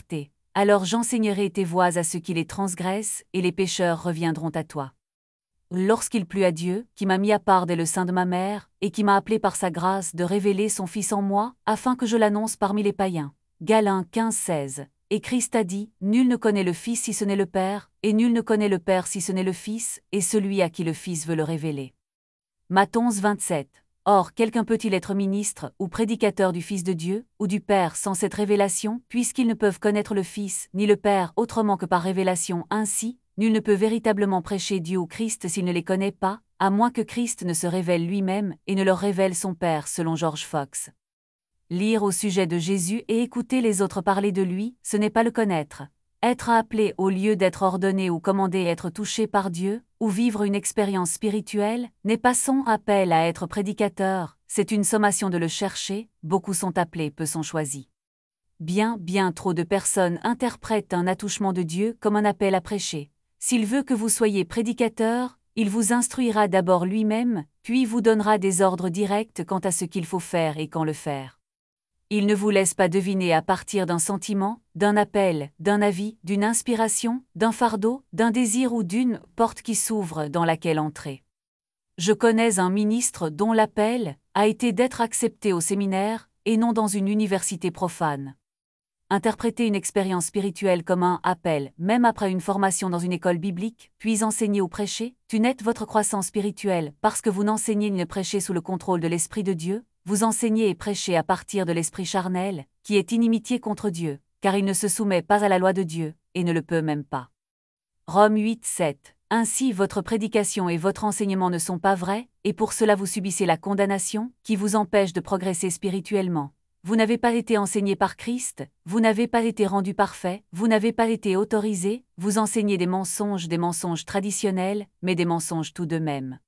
alors j'enseignerai tes voies à ceux qui les transgressent, et les pécheurs reviendront à toi. Lorsqu'il plut à Dieu, qui m'a mis à part dès le sein de ma mère, et qui m'a appelé par sa grâce de révéler son Fils en moi, afin que je l'annonce parmi les païens. Galates quinze seize. Et Christ a dit, nul ne connaît le Fils si ce n'est le Père, et nul ne connaît le Père si ce n'est le Fils, et celui à qui le Fils veut le révéler. Matthieu onze vingt-sept. Or, quelqu'un peut-il être ministre, ou prédicateur du Fils de Dieu, ou du Père sans cette révélation, puisqu'ils ne peuvent connaître le Fils, ni le Père, autrement que par révélation. Ainsi, nul ne peut véritablement prêcher Dieu ou Christ s'il ne les connaît pas, à moins que Christ ne se révèle lui-même et ne leur révèle son Père selon George Fox. Lire au sujet de Jésus et écouter les autres parler de lui, ce n'est pas le connaître. Être appelé au lieu d'être ordonné ou commandé et être touché par Dieu, ou vivre une expérience spirituelle, n'est pas son appel à être prédicateur, c'est une sommation de le chercher, beaucoup sont appelés, peu sont choisis. Bien, bien trop de personnes interprètent un attouchement de Dieu comme un appel à prêcher. S'il veut que vous soyez prédicateur, il vous instruira d'abord lui-même, puis vous donnera des ordres directs quant à ce qu'il faut faire et quand le faire. Il ne vous laisse pas deviner à partir d'un sentiment, d'un appel, d'un avis, d'une inspiration, d'un fardeau, d'un désir ou d'une porte qui s'ouvre dans laquelle entrer. Je connais un ministre dont l'appel a été d'être accepté au séminaire et non dans une université profane. Interpréter une expérience spirituelle comme un appel, même après une formation dans une école biblique, puis enseigner ou prêcher, tu n'êtes votre croissance spirituelle parce que vous n'enseignez ni ne prêchez sous le contrôle de l'Esprit de Dieu, vous enseignez et prêchez à partir de l'esprit charnel, qui est inimitié contre Dieu, car il ne se soumet pas à la loi de Dieu, et ne le peut même pas. Romains huit sept. Ainsi votre prédication et votre enseignement ne sont pas vrais, et pour cela vous subissez la condamnation, qui vous empêche de progresser spirituellement. Vous n'avez pas été enseigné par Christ, vous n'avez pas été rendu parfait, vous n'avez pas été autorisé, vous enseignez des mensonges, des mensonges traditionnels, mais des mensonges tout de même.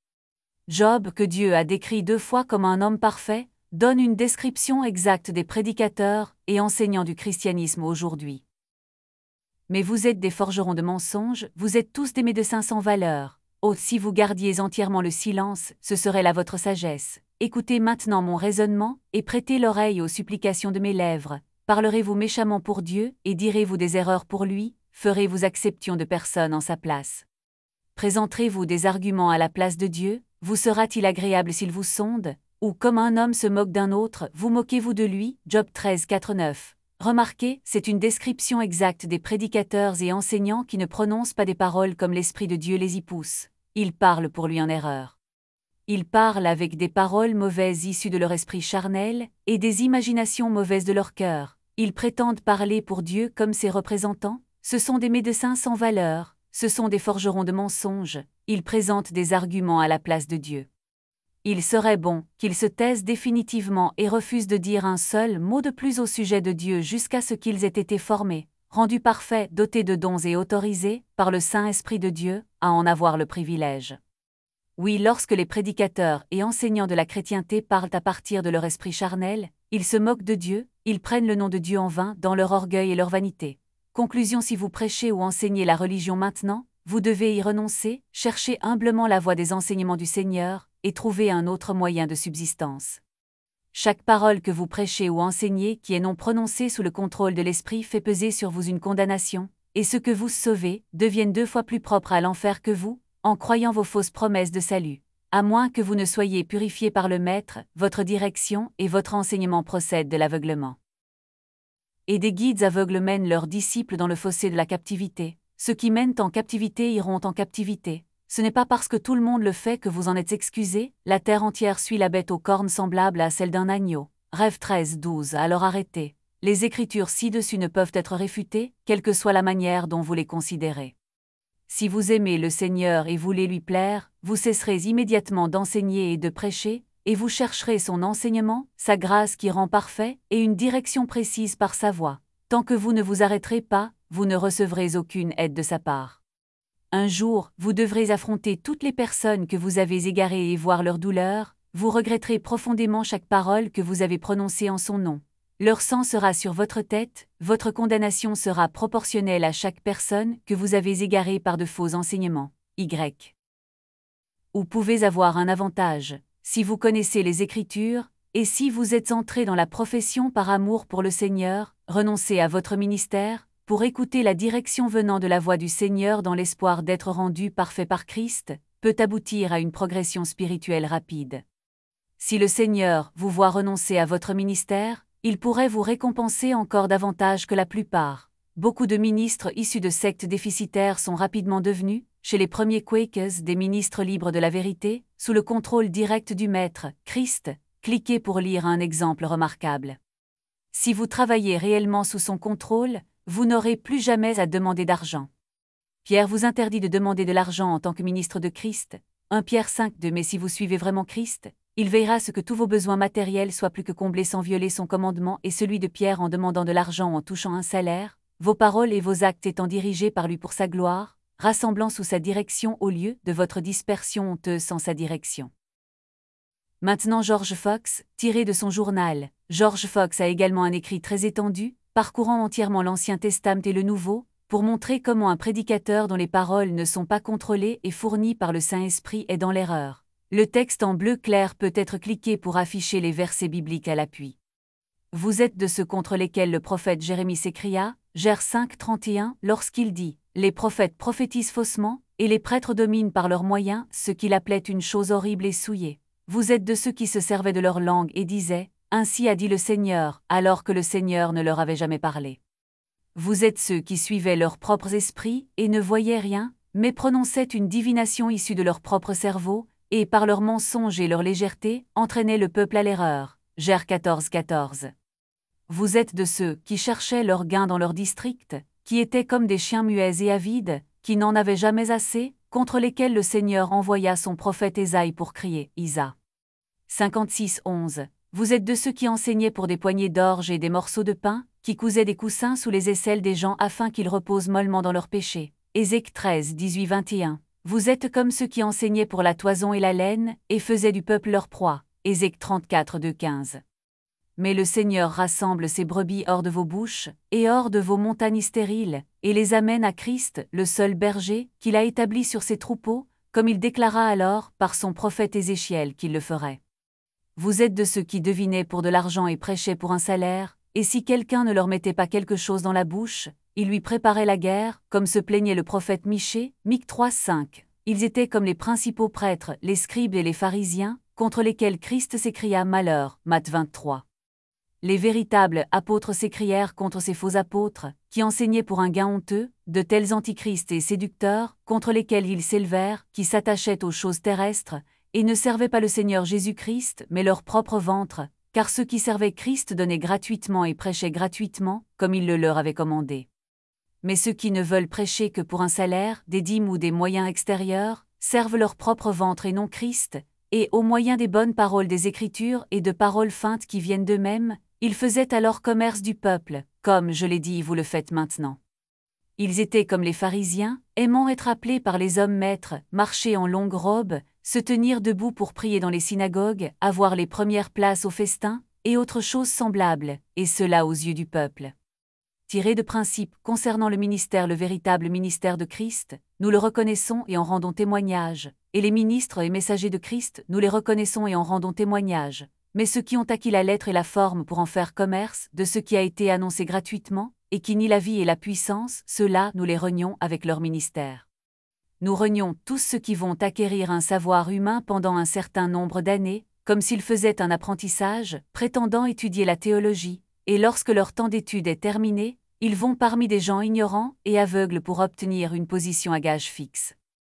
Job, que Dieu a décrit deux fois comme un homme parfait, donne une description exacte des prédicateurs et enseignants du christianisme aujourd'hui. Mais vous êtes des forgerons de mensonges, vous êtes tous des médecins sans valeur. Oh, si vous gardiez entièrement le silence, ce serait là votre sagesse. Écoutez maintenant mon raisonnement, et prêtez l'oreille aux supplications de mes lèvres. Parlerez-vous méchamment pour Dieu, et direz-vous des erreurs pour lui, ferez-vous acception de personne en sa place? Présenterez-vous des arguments à la place de Dieu, vous sera-t-il agréable s'il vous sonde? Ou comme un homme se moque d'un autre, vous moquez-vous de lui? Job treize quatre neuf. Remarquez, c'est une description exacte des prédicateurs et enseignants qui ne prononcent pas des paroles comme l'Esprit de Dieu les y pousse. Ils parlent pour lui en erreur. Ils parlent avec des paroles mauvaises issues de leur esprit charnel, et des imaginations mauvaises de leur cœur. Ils prétendent parler pour Dieu comme ses représentants, ce sont des médecins sans valeur, ce sont des forgerons de mensonges, ils présentent des arguments à la place de Dieu. Il serait bon qu'ils se taisent définitivement et refusent de dire un seul mot de plus au sujet de Dieu jusqu'à ce qu'ils aient été formés, rendus parfaits, dotés de dons et autorisés, par le Saint-Esprit de Dieu, à en avoir le privilège. Oui, lorsque les prédicateurs et enseignants de la chrétienté parlent à partir de leur esprit charnel, ils se moquent de Dieu, ils prennent le nom de Dieu en vain dans leur orgueil et leur vanité. Conclusion: si vous prêchez ou enseignez la religion maintenant, vous devez y renoncer, chercher humblement la voie des enseignements du Seigneur, et trouver un autre moyen de subsistance. Chaque parole que vous prêchez ou enseignez qui est non prononcée sous le contrôle de l'Esprit fait peser sur vous une condamnation, et ceux que vous sauvez deviennent deux fois plus propres à l'enfer que vous, en croyant vos fausses promesses de salut. À moins que vous ne soyez purifiés par le Maître, votre direction et votre enseignement procèdent de l'aveuglement. Et des guides aveugles mènent leurs disciples dans le fossé de la captivité. Ceux qui mènent en captivité iront en captivité. Ce n'est pas parce que tout le monde le fait que vous en êtes excusés, la terre entière suit la bête aux cornes semblables à celle d'un agneau. Rêve treize douze. Alors arrêtez. Les Écritures ci-dessus ne peuvent être réfutées, quelle que soit la manière dont vous les considérez. Si vous aimez le Seigneur et voulez lui plaire, vous cesserez immédiatement d'enseigner et de prêcher, et vous chercherez son enseignement, sa grâce qui rend parfait, et une direction précise par sa voix. Tant que vous ne vous arrêterez pas, vous ne recevrez aucune aide de sa part. Un jour, vous devrez affronter toutes les personnes que vous avez égarées et voir leur douleur, vous regretterez profondément chaque parole que vous avez prononcée en son nom. Leur sang sera sur votre tête, votre condamnation sera proportionnelle à chaque personne que vous avez égarée par de faux enseignements. Y. Vous pouvez avoir un avantage, si vous connaissez les Écritures, et si vous êtes entré dans la profession par amour pour le Seigneur, renoncez à votre ministère, pour écouter la direction venant de la voix du Seigneur dans l'espoir d'être rendu parfait par Christ, peut aboutir à une progression spirituelle rapide. Si le Seigneur vous voit renoncer à votre ministère, il pourrait vous récompenser encore davantage que la plupart. Beaucoup de ministres issus de sectes déficitaires sont rapidement devenus, chez les premiers Quakers, des ministres libres de la vérité, sous le contrôle direct du Maître, Christ. Cliquez pour lire un exemple remarquable. Si vous travaillez réellement sous son contrôle, vous n'aurez plus jamais à demander d'argent. Pierre vous interdit de demander de l'argent en tant que ministre de Christ. un Pierre cinq deux Mais si vous suivez vraiment Christ, il veillera à ce que tous vos besoins matériels soient plus que comblés sans violer son commandement et celui de Pierre en demandant de l'argent ou en touchant un salaire, vos paroles et vos actes étant dirigés par lui pour sa gloire, rassemblant sous sa direction au lieu de votre dispersion honteuse sans sa direction. Maintenant George Fox, tiré de son journal, George Fox a également un écrit très étendu, parcourant entièrement l'Ancien Testament et le Nouveau, pour montrer comment un prédicateur dont les paroles ne sont pas contrôlées et fournies par le Saint-Esprit est dans l'erreur. Le texte en bleu clair peut être cliqué pour afficher les versets bibliques à l'appui. Vous êtes de ceux contre lesquels le prophète Jérémie s'écria, Jer cinq trente et un, lorsqu'il dit « Les prophètes prophétisent faussement, et les prêtres dominent par leurs moyens ce qu'il appelait une chose horrible et souillée. Vous êtes de ceux qui se servaient de leur langue et disaient « Ainsi a dit le Seigneur », alors que le Seigneur ne leur avait jamais parlé. Vous êtes ceux qui suivaient leurs propres esprits et ne voyaient rien, mais prononçaient une divination issue de leur propre cerveau, et par leurs mensonges et leur légèreté, entraînaient le peuple à l'erreur. Jer quatorze quatorze. Vous êtes de ceux qui cherchaient leur gain dans leur district, qui étaient comme des chiens muets et avides, qui n'en avaient jamais assez, contre lesquels le Seigneur envoya son prophète Ésaïe pour crier, Isa. cinquante-six onze. Vous êtes de ceux qui enseignaient pour des poignées d'orge et des morceaux de pain, qui cousaient des coussins sous les aisselles des gens afin qu'ils reposent mollement dans leurs péchés. Ézéchiel treize dix-huit vingt et un. Vous êtes comme ceux qui enseignaient pour la toison et la laine, et faisaient du peuple leur proie. Ézéchiel trente-quatre deux quinze. Mais le Seigneur rassemble ses brebis hors de vos bouches, et hors de vos montagnes stériles, et les amène à Christ, le seul berger, qu'il a établi sur ses troupeaux, comme il déclara alors, par son prophète Ézéchiel, qu'il le ferait. Vous êtes de ceux qui devinaient pour de l'argent et prêchaient pour un salaire, et si quelqu'un ne leur mettait pas quelque chose dans la bouche, ils lui préparaient la guerre, comme se plaignait le prophète Michée, Mic trois cinq. Ils étaient comme les principaux prêtres, les scribes et les pharisiens, contre lesquels Christ s'écria malheur, Matthieu vingt-trois. Les véritables apôtres s'écrièrent contre ces faux apôtres, qui enseignaient pour un gain honteux, de tels antichrists et séducteurs, contre lesquels ils s'élevèrent, qui s'attachaient aux choses terrestres, et ne servaient pas le Seigneur Jésus-Christ, mais leur propre ventre, car ceux qui servaient Christ donnaient gratuitement et prêchaient gratuitement, comme il le leur avait commandé. Mais ceux qui ne veulent prêcher que pour un salaire, des dîmes ou des moyens extérieurs, servent leur propre ventre et non Christ, et au moyen des bonnes paroles des Écritures et de paroles feintes qui viennent d'eux-mêmes, ils faisaient alors commerce du peuple, comme je l'ai dit vous le faites maintenant. Ils étaient comme les pharisiens, aimant être appelés par les hommes maîtres, marcher en longues robes, se tenir debout pour prier dans les synagogues, avoir les premières places au festin, et autres choses semblables, et cela aux yeux du peuple. Tiré de principes concernant le ministère, le véritable ministère de Christ, nous le reconnaissons et en rendons témoignage, et les ministres et messagers de Christ, nous les reconnaissons et en rendons témoignage. Mais ceux qui ont acquis la lettre et la forme pour en faire commerce de ce qui a été annoncé gratuitement, et qui nient la vie et la puissance, ceux-là nous les renions avec leur ministère. Nous renions tous ceux qui vont acquérir un savoir humain pendant un certain nombre d'années, comme s'ils faisaient un apprentissage, prétendant étudier la théologie, et lorsque leur temps d'étude est terminé, ils vont parmi des gens ignorants et aveugles pour obtenir une position à gage fixe.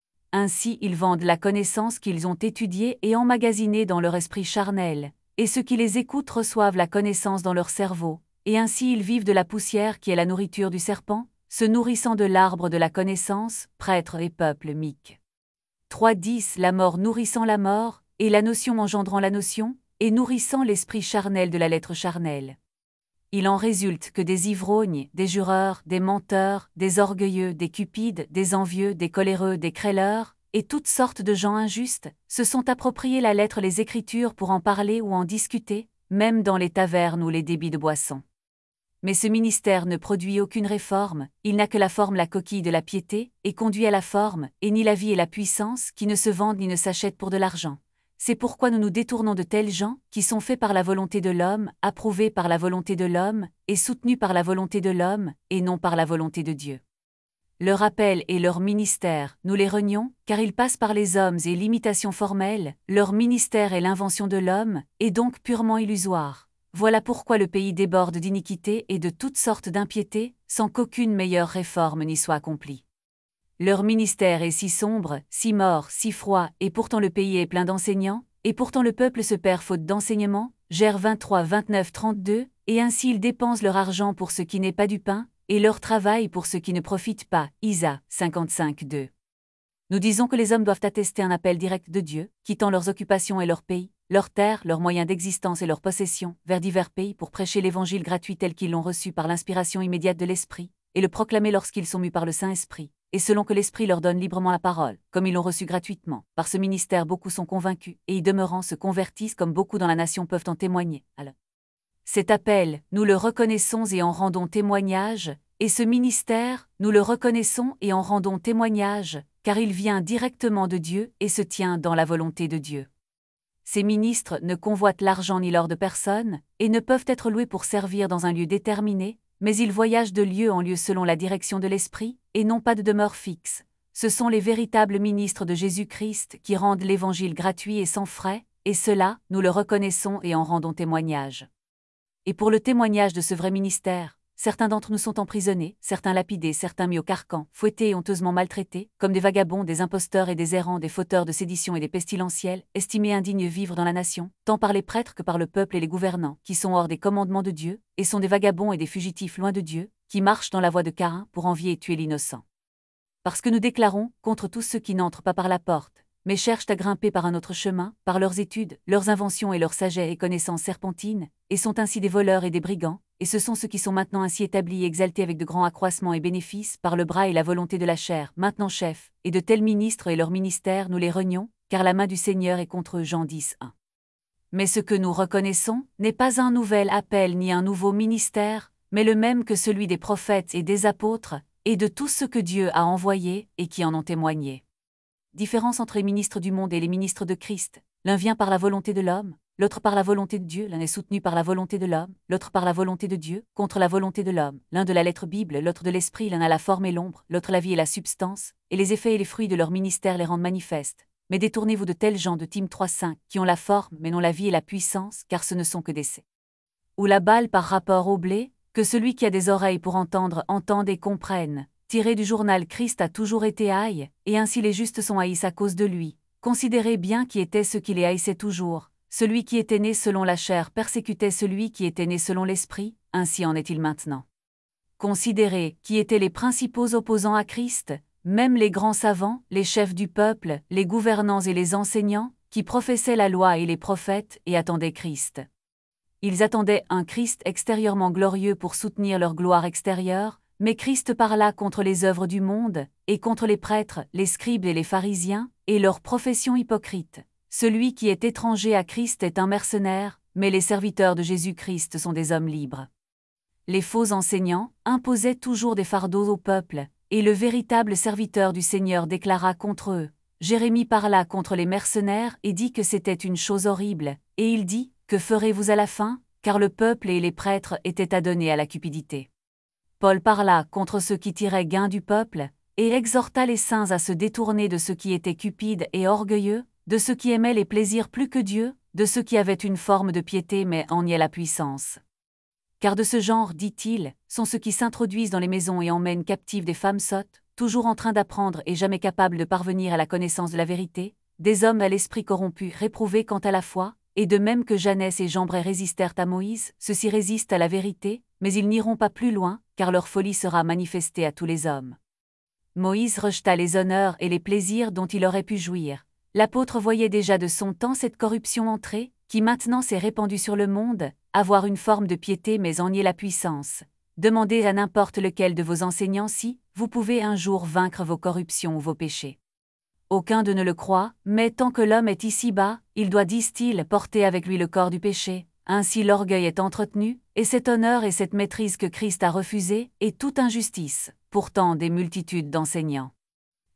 Ainsi ils vendent la connaissance qu'ils ont étudiée et emmagasinée dans leur esprit charnel, et ceux qui les écoutent reçoivent la connaissance dans leur cerveau, et ainsi ils vivent de la poussière qui est la nourriture du serpent, se nourrissant de l'arbre de la connaissance, prêtres et peuple Mic. trois dix La mort nourrissant la mort, et la notion engendrant la notion, et nourrissant l'esprit charnel de la lettre charnelle. Il en résulte que des ivrognes, des jureurs, des menteurs, des orgueilleux, des cupides, des envieux, des coléreux, des crêleurs, et toutes sortes de gens injustes, se sont appropriés la lettre les Écritures pour en parler ou en discuter, même dans les tavernes ou les débits de boissons. Mais ce ministère ne produit aucune réforme, il n'a que la forme, la coquille de la piété, et conduit à la forme, et ni la vie et la puissance, qui ne se vendent ni ne s'achètent pour de l'argent. c'est pourquoi nous nous détournons de tels gens, qui sont faits par la volonté de l'homme, approuvés par la volonté de l'homme, et soutenus par la volonté de l'homme, et non par la volonté de Dieu. Leur appel et leur ministère, nous les renions, car ils passent par les hommes et l'imitation formelle, leur ministère est l'invention de l'homme, et donc purement illusoire. Voilà pourquoi le pays déborde d'iniquité et de toutes sortes d'impiétés, sans qu'aucune meilleure réforme n'y soit accomplie. Leur ministère est si sombre, si mort, si froid, et pourtant le pays est plein d'enseignants, et pourtant le peuple se perd faute d'enseignement, Gère vingt-trois, vingt-neuf, trente-deux, et ainsi ils dépensent leur argent pour ce qui n'est pas du pain, et leur travail pour ce qui ne profite pas, Isa cinquante-cinq, deux. Nous disons que les hommes doivent attester un appel direct de Dieu, quittant leurs occupations et leur pays, leurs terres, leurs moyens d'existence et leurs possessions, vers divers pays pour prêcher l'évangile gratuit tel qu'ils l'ont reçu par l'inspiration immédiate de l'Esprit, et le proclamer lorsqu'ils sont mus par le Saint-Esprit, et selon que l'Esprit leur donne librement la parole, comme ils l'ont reçu gratuitement. Par ce ministère beaucoup sont convaincus, et y demeurant se convertissent comme beaucoup dans la nation peuvent en témoigner. Alors, cet appel, nous le reconnaissons et en rendons témoignage, et ce ministère, nous le reconnaissons et en rendons témoignage, car il vient directement de Dieu et se tient dans la volonté de Dieu. Ces ministres ne convoitent l'argent ni l'or de personne, et ne peuvent être loués pour servir dans un lieu déterminé, mais ils voyagent de lieu en lieu selon la direction de l'Esprit, et non pas de demeure fixe. Ce sont les véritables ministres de Jésus-Christ qui rendent l'Évangile gratuit et sans frais, et cela, nous le reconnaissons et en rendons témoignage. Et pour le témoignage de ce vrai ministère, certains d'entre nous sont emprisonnés, certains lapidés, certains mis au carcan, fouettés et honteusement maltraités, comme des vagabonds, des imposteurs et des errants, des fauteurs de sédition et des pestilentiels, estimés indignes vivre dans la nation, tant par les prêtres que par le peuple et les gouvernants, qui sont hors des commandements de Dieu, et sont des vagabonds et des fugitifs loin de Dieu, qui marchent dans la voie de Caïn pour envier et tuer l'innocent. Parce que nous déclarons, contre tous ceux qui n'entrent pas par la porte, mais cherchent à grimper par un autre chemin, par leurs études, leurs inventions et leurs sagesse et connaissances serpentines, et sont ainsi des voleurs et des brigands, et ce sont ceux qui sont maintenant ainsi établis et exaltés avec de grands accroissements et bénéfices, par le bras et la volonté de la chair, maintenant chefs, et de tels ministres et leurs ministères nous les renions, car la main du Seigneur est contre eux. Jean dix, un. Mais ce que nous reconnaissons n'est pas un nouvel appel ni un nouveau ministère, mais le même que celui des prophètes et des apôtres, et de tout ce que Dieu a envoyé et qui en ont témoigné. Différence entre les ministres du monde et les ministres de Christ. L'un vient par la volonté de l'homme, l'autre par la volonté de Dieu. L'un est soutenu par la volonté de l'homme, l'autre par la volonté de Dieu, contre la volonté de l'homme. L'un de la lettre Bible, l'autre de l'esprit. L'un a la forme et l'ombre, l'autre la vie et la substance, et les effets et les fruits de leur ministère les rendent manifestes. Mais détournez-vous de tels gens de Tim trois cinq, qui ont la forme mais non la vie et la puissance, car ce ne sont que des faits. Ou la balle par rapport au blé, que celui qui a des oreilles pour entendre entende et comprenne. Tiré du journal Christ a toujours été haï, et ainsi les justes sont haïs à cause de lui. Considérez bien qui étaient ceux qui les haïssaient toujours. Celui qui était né selon la chair persécutait celui qui était né selon l'esprit, ainsi en est-il maintenant. Considérez qui étaient les principaux opposants à Christ, même les grands savants, les chefs du peuple, les gouvernants et les enseignants, qui professaient la loi et les prophètes et attendaient Christ. Ils attendaient un Christ extérieurement glorieux pour soutenir leur gloire extérieure, mais Christ parla contre les œuvres du monde, et contre les prêtres, les scribes et les pharisiens, et leur profession hypocrite. Celui qui est étranger à Christ est un mercenaire, mais les serviteurs de Jésus-Christ sont des hommes libres. Les faux enseignants imposaient toujours des fardeaux au peuple, et le véritable serviteur du Seigneur déclara contre eux. Jérémie parla contre les mercenaires et dit que c'était une chose horrible, et il dit, que ferez-vous à la fin, car le peuple et les prêtres étaient adonnés à la cupidité. Paul parla contre ceux qui tiraient gain du peuple, et exhorta les saints à se détourner de ceux qui étaient cupides et orgueilleux, de ceux qui aimaient les plaisirs plus que Dieu, de ceux qui avaient une forme de piété mais en niaient la puissance. Car de ce genre, dit-il, sont ceux qui s'introduisent dans les maisons et emmènent captives des femmes sottes, toujours en train d'apprendre et jamais capables de parvenir à la connaissance de la vérité, des hommes à l'esprit corrompu, réprouvés quant à la foi, et de même que Jeannès et Jambres résistèrent à Moïse, ceux-ci résistent à la vérité, mais ils n'iront pas plus loin, car leur folie sera manifestée à tous les hommes. Moïse rejeta les honneurs et les plaisirs dont il aurait pu jouir. L'apôtre voyait déjà de son temps cette corruption entrer, qui maintenant s'est répandue sur le monde, avoir une forme de piété mais en nier la puissance. Demandez à n'importe lequel de vos enseignants si, vous pouvez un jour vaincre vos corruptions ou vos péchés. Aucun d'eux ne le croit, mais tant que l'homme est ici-bas, il doit, disent-ils, porter avec lui le corps du péché. Ainsi l'orgueil est entretenu, et cet honneur et cette maîtrise que Christ a refusé, et toute injustice, pourtant des multitudes d'enseignants.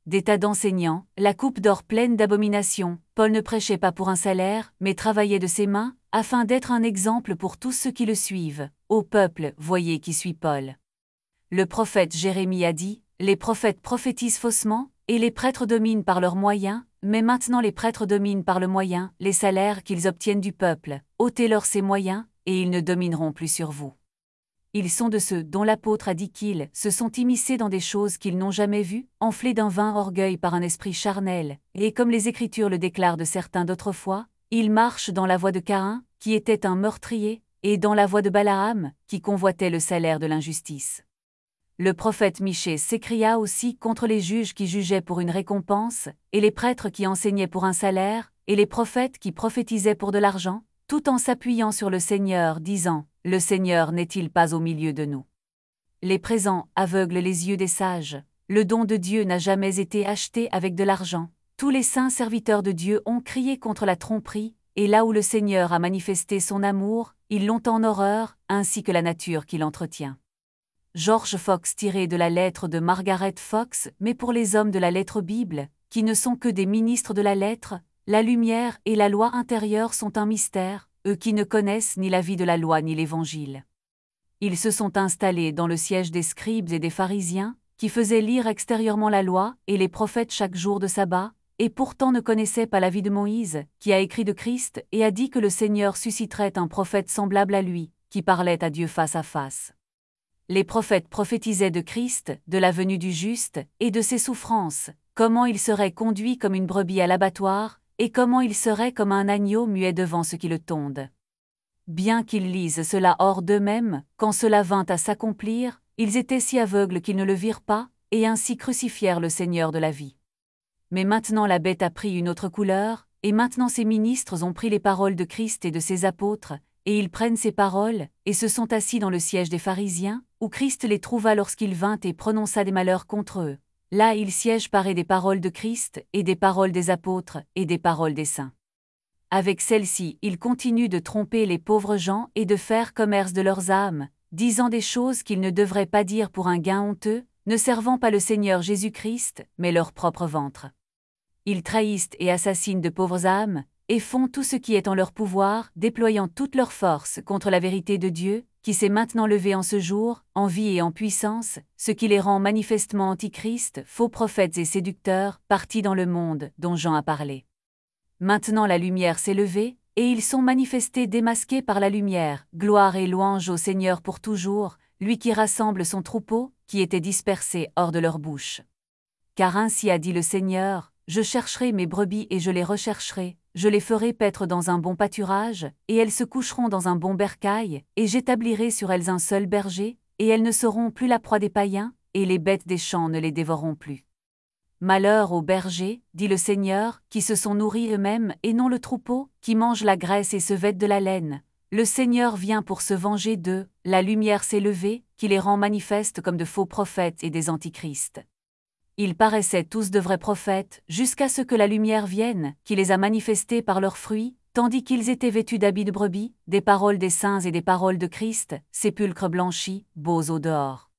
des tas d'enseignants, la coupe d'or pleine d'abominations. Paul ne prêchait pas pour un salaire, mais travaillait de ses mains, afin d'être un exemple pour tous ceux qui le suivent. Ô peuple, voyez qui suit Paul. Le prophète Jérémie a dit, « Les prophètes prophétisent faussement, et les prêtres dominent par leurs moyens, mais maintenant les prêtres dominent par le moyen, les salaires qu'ils obtiennent du peuple. Ôtez-leur ces moyens, et ils ne domineront plus sur vous. » Ils sont de ceux dont l'apôtre a dit qu'ils se sont immiscés dans des choses qu'ils n'ont jamais vues, enflés d'un vain orgueil par un esprit charnel, et comme les Écritures le déclarent de certains d'autrefois, ils marchent dans la voie de Caïn, qui était un meurtrier, et dans la voie de Balaam, qui convoitait le salaire de l'injustice. Le prophète Michée s'écria aussi contre les juges qui jugeaient pour une récompense, et les prêtres qui enseignaient pour un salaire, et les prophètes qui prophétisaient pour de l'argent, tout en s'appuyant sur le Seigneur, disant, « Le Seigneur n'est-il pas au milieu de nous ?» Les présents aveuglent les yeux des sages. Le don de Dieu n'a jamais été acheté avec de l'argent. Tous les saints serviteurs de Dieu ont crié contre la tromperie, et là où le Seigneur a manifesté son amour, ils l'ont en horreur, ainsi que la nature qui l'entretient. George Fox tiré de la lettre de Margaret Fox, mais pour les hommes de la lettre Bible, qui ne sont que des ministres de la lettre, la lumière et la loi intérieure sont un mystère, eux qui ne connaissent ni la vie de la loi ni l'Évangile. Ils se sont installés dans le siège des scribes et des pharisiens, qui faisaient lire extérieurement la loi et les prophètes chaque jour de sabbat, et pourtant ne connaissaient pas la vie de Moïse, qui a écrit de Christ et a dit que le Seigneur susciterait un prophète semblable à lui, qui parlait à Dieu face à face. Les prophètes prophétisaient de Christ, de la venue du juste, et de ses souffrances, comment il serait conduit comme une brebis à l'abattoir, et comment il serait comme un agneau muet devant ceux qui le tondent. Bien qu'ils lisent cela hors d'eux-mêmes, quand cela vint à s'accomplir, ils étaient si aveugles qu'ils ne le virent pas, et ainsi crucifièrent le Seigneur de la vie. Mais maintenant la bête a pris une autre couleur, et maintenant ses ministres ont pris les paroles de Christ et de ses apôtres, et ils prennent ces paroles, et se sont assis dans le siège des pharisiens, où Christ les trouva lorsqu'il vint et prononça des malheurs contre eux. Là ils siègent parés des paroles de Christ, et des paroles des apôtres, et des paroles des saints. Avec celles-ci, ils continuent de tromper les pauvres gens et de faire commerce de leurs âmes, disant des choses qu'ils ne devraient pas dire pour un gain honteux, ne servant pas le Seigneur Jésus-Christ, mais leur propre ventre. Ils trahissent et assassinent de pauvres âmes, et font tout ce qui est en leur pouvoir, déployant toute leur force contre la vérité de Dieu, qui s'est maintenant levée en ce jour, en vie et en puissance, ce qui les rend manifestement antichrist, faux prophètes et séducteurs, partis dans le monde, dont Jean a parlé. Maintenant la lumière s'est levée, et ils sont manifestés démasqués par la lumière, gloire et louange au Seigneur pour toujours, lui qui rassemble son troupeau, qui était dispersé hors de leur bouche. Car ainsi a dit le Seigneur, je chercherai mes brebis et je les rechercherai, je les ferai paître dans un bon pâturage, et elles se coucheront dans un bon bercail, et j'établirai sur elles un seul berger, et elles ne seront plus la proie des païens, et les bêtes des champs ne les dévoreront plus. Malheur aux bergers, dit le Seigneur, qui se sont nourris eux-mêmes et non le troupeau, qui mangent la graisse et se vêtent de la laine. Le Seigneur vient pour se venger d'eux, la lumière s'est levée, qui les rend manifestes comme de faux prophètes et des antichrists. Ils paraissaient tous de vrais prophètes, jusqu'à ce que la lumière vienne, qui les a manifestés par leurs fruits, tandis qu'ils étaient vêtus d'habits de brebis, des paroles des saints et des paroles de Christ, sépulcres blanchis, beaux au dehors.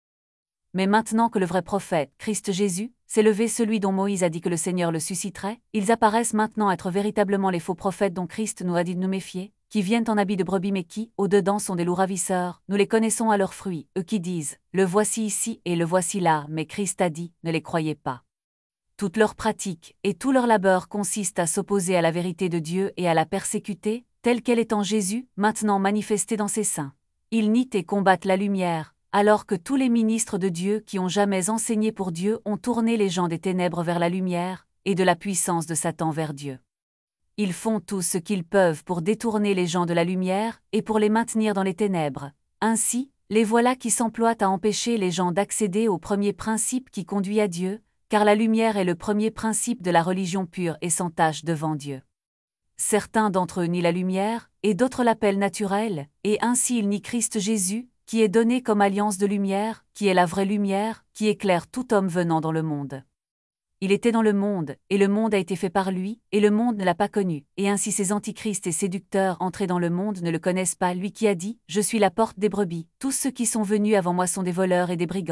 Mais maintenant que le vrai prophète, Christ Jésus, s'est levé, celui dont Moïse a dit que le Seigneur le susciterait, ils apparaissent maintenant être véritablement les faux prophètes dont Christ nous a dit de nous méfier, qui viennent en habits de brebis mais qui, au-dedans sont des loups ravisseurs, nous les connaissons à leurs fruits, eux qui disent, le voici ici et le voici là, mais Christ a dit, ne les croyez pas. Toute leur pratique et tout leur labeur consiste à s'opposer à la vérité de Dieu et à la persécuter, telle qu'elle est en Jésus, maintenant manifestée dans ses saints. Ils nient et combattent la lumière, alors que tous les ministres de Dieu qui ont jamais enseigné pour Dieu ont tourné les gens des ténèbres vers la lumière, et de la puissance de Satan vers Dieu. Ils font tout ce qu'ils peuvent pour détourner les gens de la lumière, et pour les maintenir dans les ténèbres. Ainsi, les voilà qui s'emploient à empêcher les gens d'accéder au premier principe qui conduit à Dieu, car la lumière est le premier principe de la religion pure et sans tache devant Dieu. Certains d'entre eux nient la lumière, et d'autres l'appellent naturelle, et ainsi ils nient Christ Jésus, qui est donné comme alliance de lumière, qui est la vraie lumière, qui éclaire tout homme venant dans le monde. Il était dans le monde, et le monde a été fait par lui, et le monde ne l'a pas connu, et ainsi ces antichrists et séducteurs entrés dans le monde ne le connaissent pas, lui qui a dit « Je suis la porte des brebis, tous ceux qui sont venus avant moi sont des voleurs et des brigands.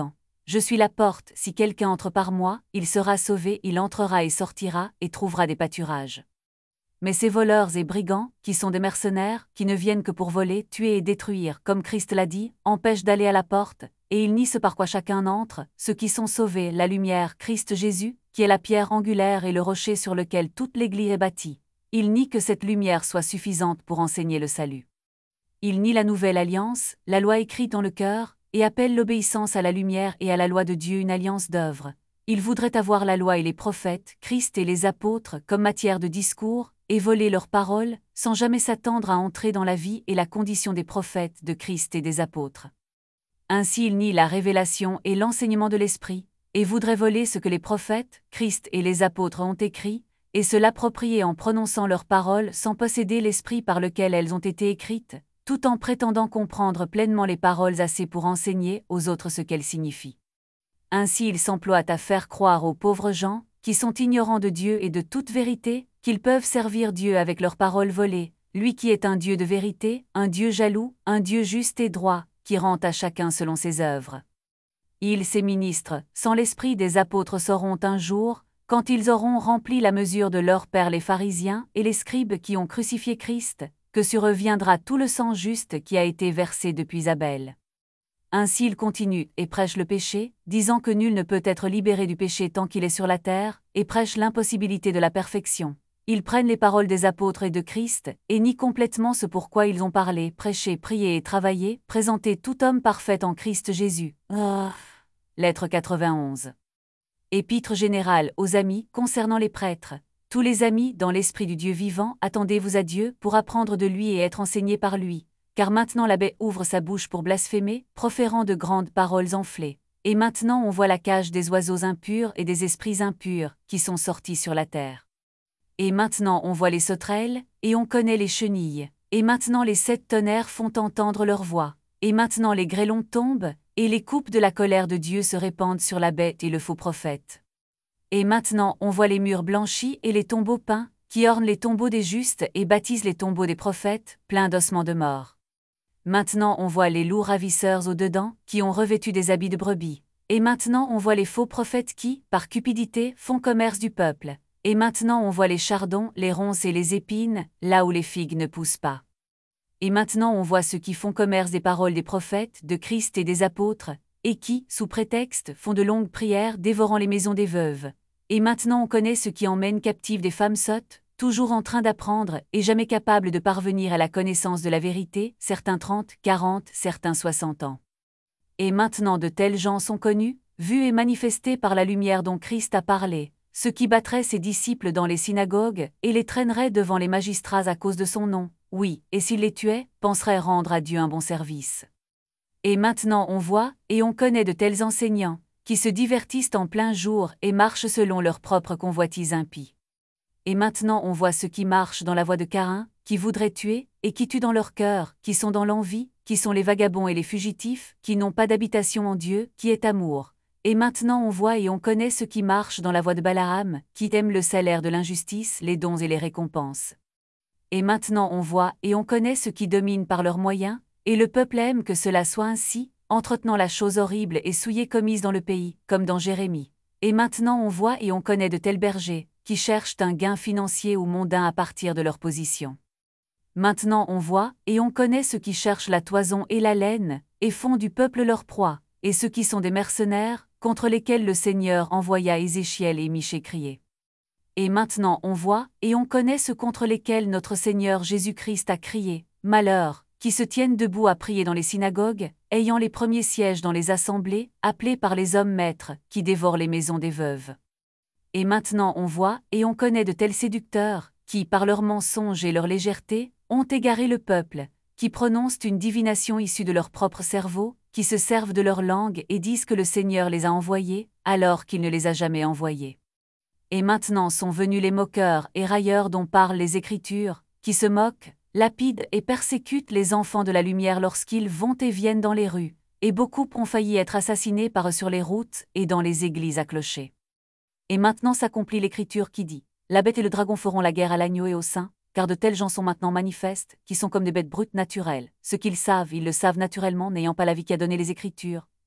Je suis la porte, si quelqu'un entre par moi, il sera sauvé, il entrera et sortira, et trouvera des pâturages. Mais ces voleurs et brigands, qui sont des mercenaires, qui ne viennent que pour voler, tuer et détruire, comme Christ l'a dit, empêchent d'aller à la porte, et ils nient ce par quoi chacun entre, ceux qui sont sauvés, la lumière, Christ Jésus, qui est la pierre angulaire et le rocher sur lequel toute l'Église est bâtie. Ils nient que cette lumière soit suffisante pour enseigner le salut. Ils nient la nouvelle alliance, la loi écrite dans le cœur, et appellent l'obéissance à la lumière et à la loi de Dieu une alliance d'œuvres. Ils voudraient avoir la loi et les prophètes, Christ et les apôtres, comme matière de discours, et voler leurs paroles, sans jamais s'attendre à entrer dans la vie et la condition des prophètes, de Christ et des apôtres. Ainsi ils nient la révélation et l'enseignement de l'Esprit, et voudraient voler ce que les prophètes, Christ et les apôtres ont écrit, et se l'approprier en prononçant leurs paroles sans posséder l'Esprit par lequel elles ont été écrites, tout en prétendant comprendre pleinement les paroles assez pour enseigner aux autres ce qu'elles signifient. Ainsi ils s'emploient à faire croire aux pauvres gens, qui sont ignorants de Dieu et de toute vérité, qu'ils peuvent servir Dieu avec leurs paroles volées, lui qui est un Dieu de vérité, un Dieu jaloux, un Dieu juste et droit, qui rend à chacun selon ses œuvres. Ils, ces ministres, sans l'esprit des apôtres sauront un jour, quand ils auront rempli la mesure de leurs pères les pharisiens et les scribes qui ont crucifié Christ, que sur eux viendra tout le sang juste qui a été versé depuis Abel. Ainsi ils continuent et prêchent le péché, disant que nul ne peut être libéré du péché tant qu'il est sur la terre, et prêchent l'impossibilité de la perfection. Ils prennent les paroles des apôtres et de Christ, et nient complètement ce pourquoi ils ont parlé, prêché, prié et travaillé, présenté tout homme parfait en Christ Jésus. Oh. Lettre quatre-vingt-onze. Épître générale aux amis concernant les prêtres. Tous les amis, dans l'esprit du Dieu vivant, attendez-vous à Dieu pour apprendre de lui et être enseignés par lui. Car maintenant l'abbé ouvre sa bouche pour blasphémer, proférant de grandes paroles enflées. Et maintenant on voit la cage des oiseaux impurs et des esprits impurs, qui sont sortis sur la terre. Et maintenant on voit les sauterelles, et on connaît les chenilles. Et maintenant les sept tonnerres font entendre leur voix. Et maintenant les grêlons tombent, et les coupes de la colère de Dieu se répandent sur la bête et le faux prophète. Et maintenant on voit les murs blanchis et les tombeaux peints, qui ornent les tombeaux des justes et baptisent les tombeaux des prophètes, pleins d'ossements de mort. Maintenant on voit les loups ravisseurs au-dedans, qui ont revêtu des habits de brebis. Et maintenant on voit les faux prophètes qui, par cupidité, font commerce du peuple. Et maintenant on voit les chardons, les ronces et les épines, là où les figues ne poussent pas. Et maintenant on voit ceux qui font commerce des paroles des prophètes, de Christ et des apôtres, et qui, sous prétexte, font de longues prières dévorant les maisons des veuves. Et maintenant on connaît ceux qui emmènent captives des femmes sottes, toujours en train d'apprendre et jamais capables de parvenir à la connaissance de la vérité, certains trente, quarante, certains soixante ans. Et maintenant de tels gens sont connus, vus et manifestés par la lumière dont Christ a parlé, ceux qui battraient ses disciples dans les synagogues et les traîneraient devant les magistrats à cause de son nom, oui, et s'ils les tuaient, penseraient rendre à Dieu un bon service. Et maintenant on voit et on connaît de tels enseignants, qui se divertissent en plein jour et marchent selon leurs propres convoitises impies. Et maintenant on voit ceux qui marchent dans la voie de Caïn, qui voudraient tuer, et qui tuent dans leur cœur, qui sont dans l'envie, qui sont les vagabonds et les fugitifs, qui n'ont pas d'habitation en Dieu, qui est amour. Et maintenant on voit et on connaît ceux qui marchent dans la voie de Balaam, qui aiment le salaire de l'injustice, les dons et les récompenses. Et maintenant on voit et on connaît ceux qui dominent par leurs moyens, et le peuple aime que cela soit ainsi, entretenant la chose horrible et souillée commise dans le pays, comme dans Jérémie. Et maintenant on voit et on connaît de tels bergers, qui cherchent un gain financier ou mondain à partir de leur position. Maintenant on voit et on connaît ceux qui cherchent la toison et la laine, et font du peuple leur proie, et ceux qui sont des mercenaires, contre lesquels le Seigneur envoya Ézéchiel et Michée crier. Et maintenant on voit et on connaît ceux contre lesquels notre Seigneur Jésus-Christ a crié, malheur, qui se tiennent debout à prier dans les synagogues, ayant les premiers sièges dans les assemblées, appelés par les hommes maîtres, qui dévorent les maisons des veuves. Et maintenant on voit et on connaît de tels séducteurs, qui, par leurs mensonges et leur légèreté, ont égaré le peuple, qui prononcent une divination issue de leur propre cerveau, qui se servent de leur langue et disent que le Seigneur les a envoyés, alors qu'il ne les a jamais envoyés. Et maintenant sont venus les moqueurs et railleurs dont parlent les Écritures, qui se moquent, lapident et persécutent les enfants de la lumière lorsqu'ils vont et viennent dans les rues, et beaucoup ont failli être assassinés par eux sur les routes et dans les églises à clocher. Et maintenant s'accomplit l'Écriture qui dit, « La bête et le dragon feront la guerre à l'agneau et au saint, car de tels gens sont maintenant manifestes, qui sont comme des bêtes brutes naturelles. Ce qu'ils savent, ils le savent naturellement, n'ayant pas la vie qu'a donné les Écritures.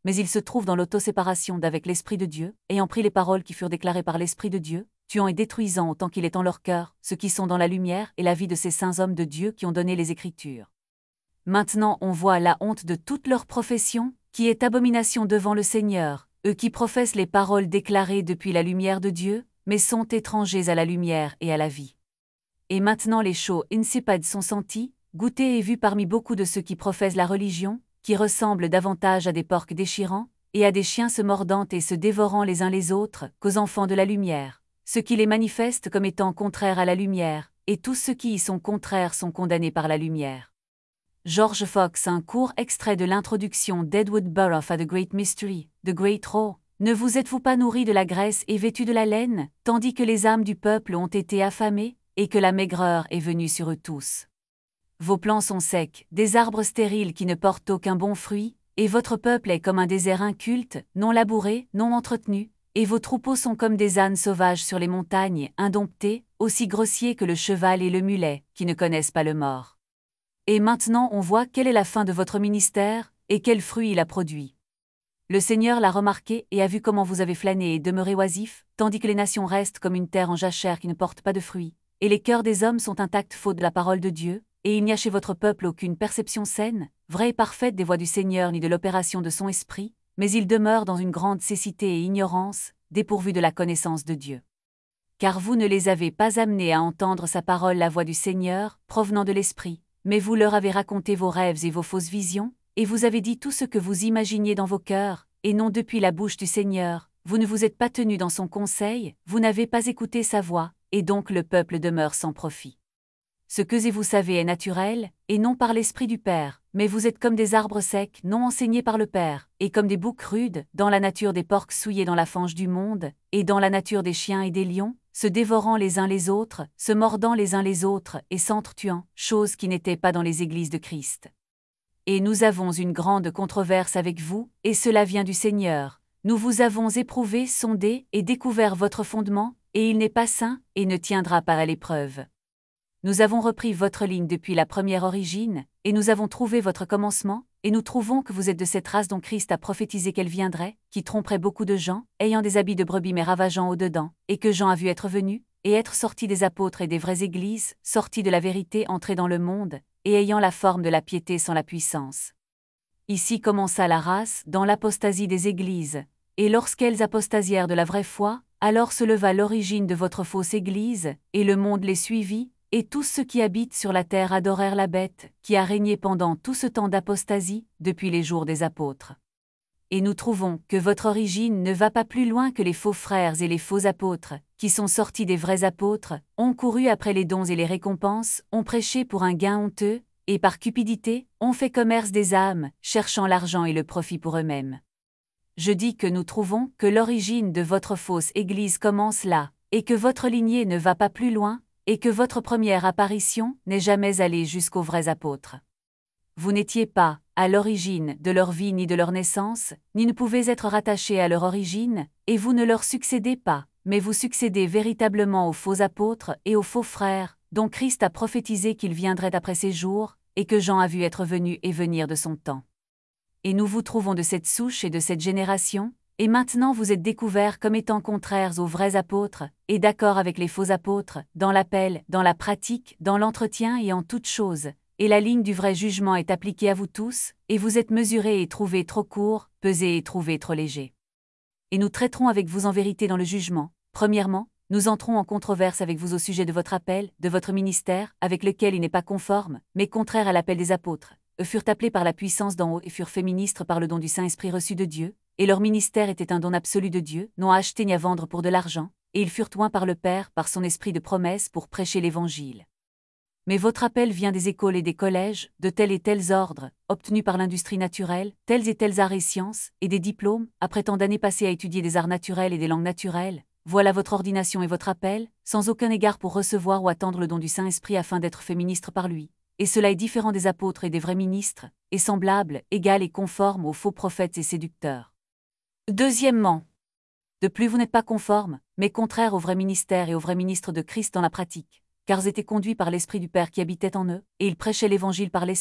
mais ils se trouvent dans l'autoséparation d'avec l'Esprit de Dieu, ayant pris les paroles qui furent déclarées par l'Esprit de Dieu, tuant et détruisant autant qu'il est en leur cœur, ceux qui sont dans la lumière et la vie de ces saints hommes de Dieu qui ont donné les Écritures. Maintenant on voit la honte de toute leur profession, qui est abomination devant le Seigneur, eux qui professent les paroles déclarées depuis la lumière de Dieu, mais sont étrangers à la lumière et à la vie. Et maintenant les choses insipides sont sentis, goûtés et vus parmi beaucoup de ceux qui professent la religion, qui ressemblent davantage à des porcs déchirants, et à des chiens se mordant et se dévorant les uns les autres, qu'aux enfants de la lumière, ceux qui les manifestent comme étant contraires à la lumière, et tous ceux qui y sont contraires sont condamnés par la lumière. George Fox, un court extrait de l'introduction d'Edward Burroughs à The Great Mystery, The Great Row. Ne vous êtes-vous pas nourris de la graisse et vêtus de la laine, tandis que les âmes du peuple ont été affamées, et que la maigreur est venue sur eux tous? Vos plants sont secs, des arbres stériles qui ne portent aucun bon fruit, et votre peuple est comme un désert inculte, non labouré, non entretenu, et vos troupeaux sont comme des ânes sauvages sur les montagnes, indomptés, aussi grossiers que le cheval et le mulet, qui ne connaissent pas le mort. Et maintenant on voit quelle est la fin de votre ministère, et quel fruit il a produit. Le Seigneur l'a remarqué et a vu comment vous avez flâné et demeuré oisifs, tandis que les nations restent comme une terre en jachère qui ne porte pas de fruits, et les cœurs des hommes sont intacts faute de la parole de Dieu, et il n'y a chez votre peuple aucune perception saine, vraie et parfaite des voies du Seigneur ni de l'opération de son esprit, mais il demeure dans une grande cécité et ignorance, dépourvu de la connaissance de Dieu. Car vous ne les avez pas amenés à entendre sa parole, la voix du Seigneur, provenant de l'esprit, mais vous leur avez raconté vos rêves et vos fausses visions, et vous avez dit tout ce que vous imaginiez dans vos cœurs, et non depuis la bouche du Seigneur. Vous ne vous êtes pas tenus dans son conseil, vous n'avez pas écouté sa voix, et donc le peuple demeure sans profit. Ce que vous savez est naturel, et non par l'Esprit du Père, mais vous êtes comme des arbres secs non enseignés par le Père, et comme des boucs rudes, dans la nature des porcs souillés dans la fange du monde, et dans la nature des chiens et des lions, se dévorant les uns les autres, se mordant les uns les autres, et s'entretuant, chose qui n'était pas dans les églises de Christ. Et nous avons une grande controverse avec vous, et cela vient du Seigneur. Nous vous avons éprouvé, sondé, et découvert votre fondement, et il n'est pas saint, et ne tiendra pas à l'épreuve. Nous avons repris votre ligne depuis la première origine, et nous avons trouvé votre commencement, et nous trouvons que vous êtes de cette race dont Christ a prophétisé qu'elle viendrait, qui tromperait beaucoup de gens, ayant des habits de brebis mais ravageant au-dedans, et que Jean a vu être venu, et être sorti des apôtres et des vraies églises, sorti de la vérité, entré dans le monde, et ayant la forme de la piété sans la puissance. Ici commença la race, dans l'apostasie des églises, et lorsqu'elles apostasièrent de la vraie foi, alors se leva l'origine de votre fausse église, et le monde les suivit, et tous ceux qui habitent sur la terre adorèrent la bête, qui a régné pendant tout ce temps d'apostasie, depuis les jours des apôtres. Et nous trouvons que votre origine ne va pas plus loin que les faux frères et les faux apôtres, qui sont sortis des vrais apôtres, ont couru après les dons et les récompenses, ont prêché pour un gain honteux, et par cupidité, ont fait commerce des âmes, cherchant l'argent et le profit pour eux-mêmes. Je dis que nous trouvons que l'origine de votre fausse Église commence là, et que votre lignée ne va pas plus loin, et que votre première apparition n'est jamais allée jusqu'aux vrais apôtres. Vous n'étiez pas, à l'origine de leur vie ni de leur naissance, ni ne pouvez être rattachés à leur origine, et vous ne leur succédez pas, mais vous succédez véritablement aux faux apôtres et aux faux frères, dont Christ a prophétisé qu'ils viendraient après ces jours, et que Jean a vu être venu et venir de son temps. Et nous vous trouvons de cette souche et de cette génération, et maintenant vous êtes découverts comme étant contraires aux vrais apôtres, et d'accord avec les faux apôtres, dans l'appel, dans la pratique, dans l'entretien et en toutes choses, et la ligne du vrai jugement est appliquée à vous tous, et vous êtes mesurés et trouvés trop courts, pesés et trouvés trop légers. Et nous traiterons avec vous en vérité dans le jugement. Premièrement, nous entrons en controverse avec vous au sujet de votre appel, de votre ministère, avec lequel il n'est pas conforme, mais contraire à l'appel des apôtres. Eux furent appelés par la puissance d'en haut et furent faits ministres par le don du Saint-Esprit reçu de Dieu, et leur ministère était un don absolu de Dieu, non à acheter ni à vendre pour de l'argent, et ils furent oints par le Père par son esprit de promesse pour prêcher l'Évangile. Mais votre appel vient des écoles et des collèges, de tels et tels ordres, obtenus par l'industrie naturelle, tels et tels arts et sciences, et des diplômes, après tant d'années passées à étudier des arts naturels et des langues naturelles. Voilà votre ordination et votre appel, sans aucun égard pour recevoir ou attendre le don du Saint-Esprit afin d'être fait ministre par lui. Et cela est différent des apôtres et des vrais ministres, et semblable, égal et conforme aux faux prophètes et séducteurs. Deuxièmement, de plus vous n'êtes pas conformes, mais contraires au vrai ministère et au vrai ministre de Christ dans la pratique, car ils étaient conduits par l'Esprit du Père qui habitait en eux, et ils prêchaient l'Évangile par l'Esprit,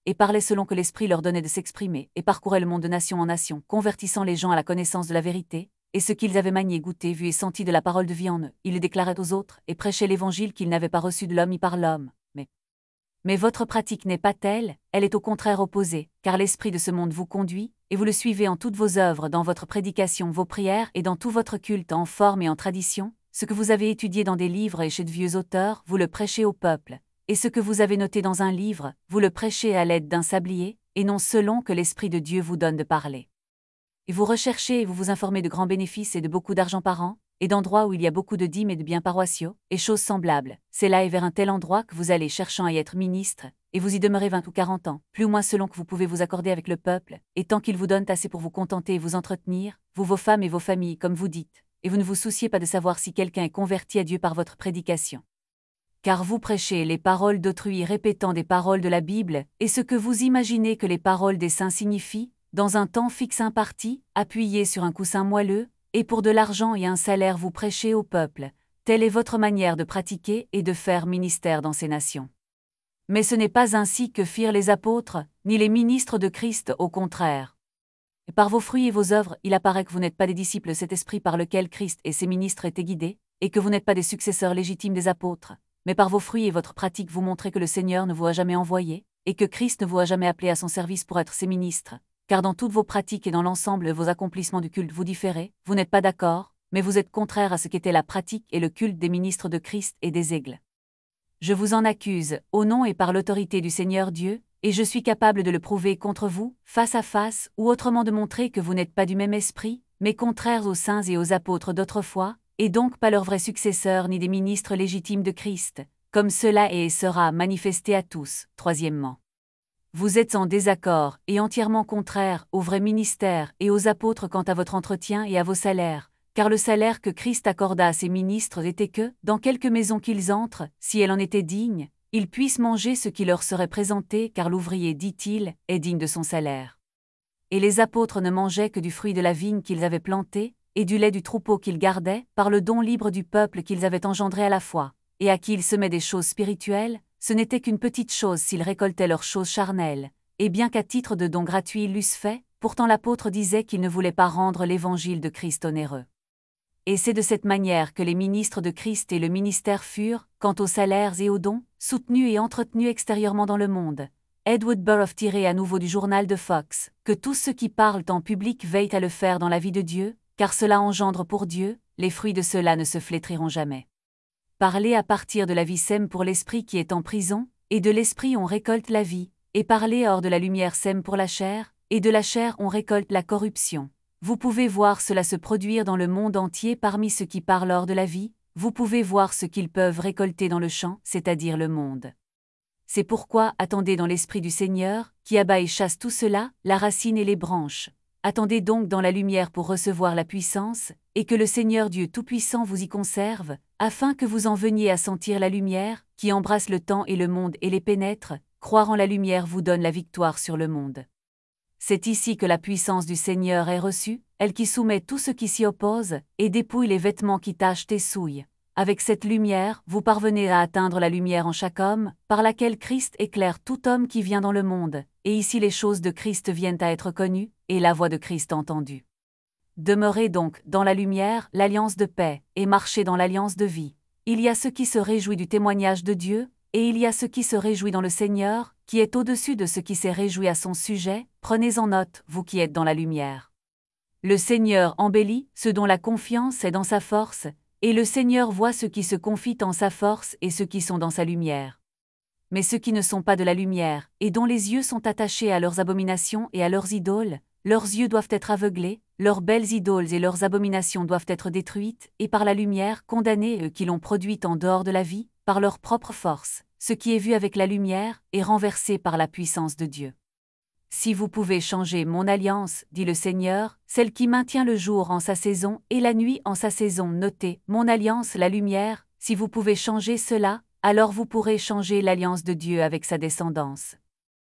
et parlaient selon que l'Esprit leur donnait de s'exprimer, et parcouraient le monde de nation en nation, convertissant les gens à la connaissance de la vérité, et ce qu'ils avaient manié, goûté, vu et senti de la parole de vie en eux, ils le déclaraient aux autres, et prêchaient l'Évangile qu'ils n'avaient pas reçu de l'homme ni par l'homme. Mais, mais votre pratique n'est pas telle, elle est au contraire opposée, car l'esprit de ce monde vous conduit, et vous le suivez en toutes vos œuvres, dans votre prédication, vos prières, et dans tout votre culte en forme et en tradition. Ce que vous avez étudié dans des livres et chez de vieux auteurs, vous le prêchez au peuple, et ce que vous avez noté dans un livre, vous le prêchez à l'aide d'un sablier, et non selon que l'Esprit de Dieu vous donne de parler. Et vous recherchez et vous vous informez de grands bénéfices et de beaucoup d'argent par an, et d'endroits où il y a beaucoup de dîmes et de biens paroissiaux, et choses semblables. C'est là et vers un tel endroit que vous allez cherchant à y être ministre, et vous y demeurez vingt ou quarante ans, plus ou moins selon que vous pouvez vous accorder avec le peuple, et tant qu'il vous donne assez pour vous contenter et vous entretenir, vous, vos femmes et vos familles, comme vous dites, et vous ne vous souciez pas de savoir si quelqu'un est converti à Dieu par votre prédication. Car vous prêchez les paroles d'autrui répétant des paroles de la Bible, et ce que vous imaginez que les paroles des saints signifient, dans un temps fixe imparti, appuyé sur un coussin moelleux, et pour de l'argent et un salaire vous prêchez au peuple, telle est votre manière de pratiquer et de faire ministère dans ces nations. Mais ce n'est pas ainsi que firent les apôtres, ni les ministres de Christ, au contraire. Et par vos fruits et vos œuvres, il apparaît que vous n'êtes pas des disciples de cet esprit par lequel Christ et ses ministres étaient guidés, et que vous n'êtes pas des successeurs légitimes des apôtres, mais par vos fruits et votre pratique vous montrez que le Seigneur ne vous a jamais envoyé, et que Christ ne vous a jamais appelé à son service pour être ses ministres, car dans toutes vos pratiques et dans l'ensemble de vos accomplissements du culte vous différez, vous n'êtes pas d'accord, mais vous êtes contraire à ce qu'était la pratique et le culte des ministres de Christ et des aigles. Je vous en accuse, au nom et par l'autorité du Seigneur Dieu, et je suis capable de le prouver contre vous, face à face, ou autrement de montrer que vous n'êtes pas du même esprit, mais contraires aux saints et aux apôtres d'autrefois, et donc pas leurs vrais successeurs ni des ministres légitimes de Christ, comme cela est et sera manifesté à tous. Troisièmement, vous êtes en désaccord et entièrement contraire aux vrais ministères et aux apôtres quant à votre entretien et à vos salaires, car le salaire que Christ accorda à ses ministres était que, dans quelque maison qu'ils entrent, si elle en était digne, ils puissent manger ce qui leur serait présenté, car l'ouvrier, dit-il, est digne de son salaire. Et les apôtres ne mangeaient que du fruit de la vigne qu'ils avaient plantée, et du lait du troupeau qu'ils gardaient, par le don libre du peuple qu'ils avaient engendré à la fois, et à qui ils semaient des choses spirituelles, ce n'était qu'une petite chose s'ils récoltaient leurs choses charnelles, et bien qu'à titre de don gratuit ils l'eussent fait, pourtant l'apôtre disait qu'il ne voulait pas rendre l'évangile de Christ onéreux. Et c'est de cette manière que les ministres de Christ et le ministère furent, quant aux salaires et aux dons, soutenus et entretenus extérieurement dans le monde. Edward Burrough tiré à nouveau du journal de Fox, que tous ceux qui parlent en public veillent à le faire dans la vie de Dieu, car cela engendre pour Dieu, les fruits de cela ne se flétriront jamais. Parler à partir de la vie sème pour l'esprit qui est en prison, et de l'esprit on récolte la vie, et parler hors de la lumière sème pour la chair, et de la chair on récolte la corruption. Vous pouvez voir cela se produire dans le monde entier parmi ceux qui parlent hors de la vie, vous pouvez voir ce qu'ils peuvent récolter dans le champ, c'est-à-dire le monde. C'est pourquoi attendez dans l'esprit du Seigneur, qui abat et chasse tout cela, la racine et les branches. Attendez donc dans la lumière pour recevoir la puissance, et que le Seigneur Dieu Tout-Puissant vous y conserve, afin que vous en veniez à sentir la lumière, qui embrasse le temps et le monde et les pénètre. Croire en la lumière vous donne la victoire sur le monde. C'est ici que la puissance du Seigneur est reçue, elle qui soumet tout ce qui s'y oppose, et dépouille les vêtements qui tachent et souillent. Avec cette lumière, vous parvenez à atteindre la lumière en chaque homme, par laquelle Christ éclaire tout homme qui vient dans le monde, et ici les choses de Christ viennent à être connues, et la voix de Christ entendue. Demeurez donc dans la lumière, l'alliance de paix, et marchez dans l'alliance de vie. Il y a ceux qui se réjouissent du témoignage de Dieu, et il y a ceux qui se réjouissent dans le Seigneur, qui est au-dessus de ceux qui s'est réjoui à son sujet. Prenez-en note, vous qui êtes dans la lumière. Le Seigneur embellit ceux dont la confiance est dans sa force, et le Seigneur voit ceux qui se confient en sa force et ceux qui sont dans sa lumière. Mais ceux qui ne sont pas de la lumière, et dont les yeux sont attachés à leurs abominations et à leurs idoles, leurs yeux doivent être aveuglés, leurs belles idoles et leurs abominations doivent être détruites, et par la lumière condamnés eux qui l'ont produite en dehors de la vie, par leur propre force, ce qui est vu avec la lumière est renversé par la puissance de Dieu. Si vous pouvez changer mon alliance, dit le Seigneur, celle qui maintient le jour en sa saison et la nuit en sa saison, notez, mon alliance la lumière, si vous pouvez changer cela, alors vous pourrez changer l'alliance de Dieu avec sa descendance.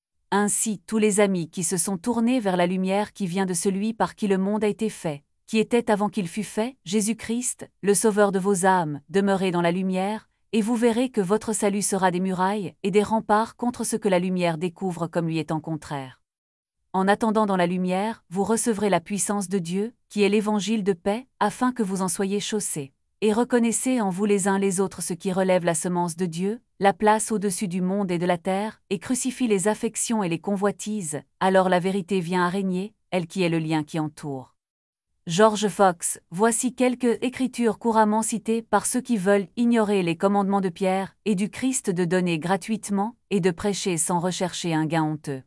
Ainsi tous les amis qui se sont tournés vers la lumière qui vient de celui par qui le monde a été fait, qui était avant qu'il fût fait, Jésus-Christ, le Sauveur de vos âmes, demeurez dans la lumière, et vous verrez que votre salut sera des murailles et des remparts contre ce que la lumière découvre comme lui étant contraire. En attendant dans la lumière, vous recevrez la puissance de Dieu, qui est l'évangile de paix, afin que vous en soyez chaussés. Et reconnaissez en vous les uns les autres ce qui relève la semence de Dieu, la place au-dessus du monde et de la terre, et crucifie les affections et les convoitises, alors la vérité vient à régner, elle qui est le lien qui entoure. George Fox, voici quelques écritures couramment citées par ceux qui veulent ignorer les commandements de Pierre et du Christ de donner gratuitement et de prêcher sans rechercher un gain honteux.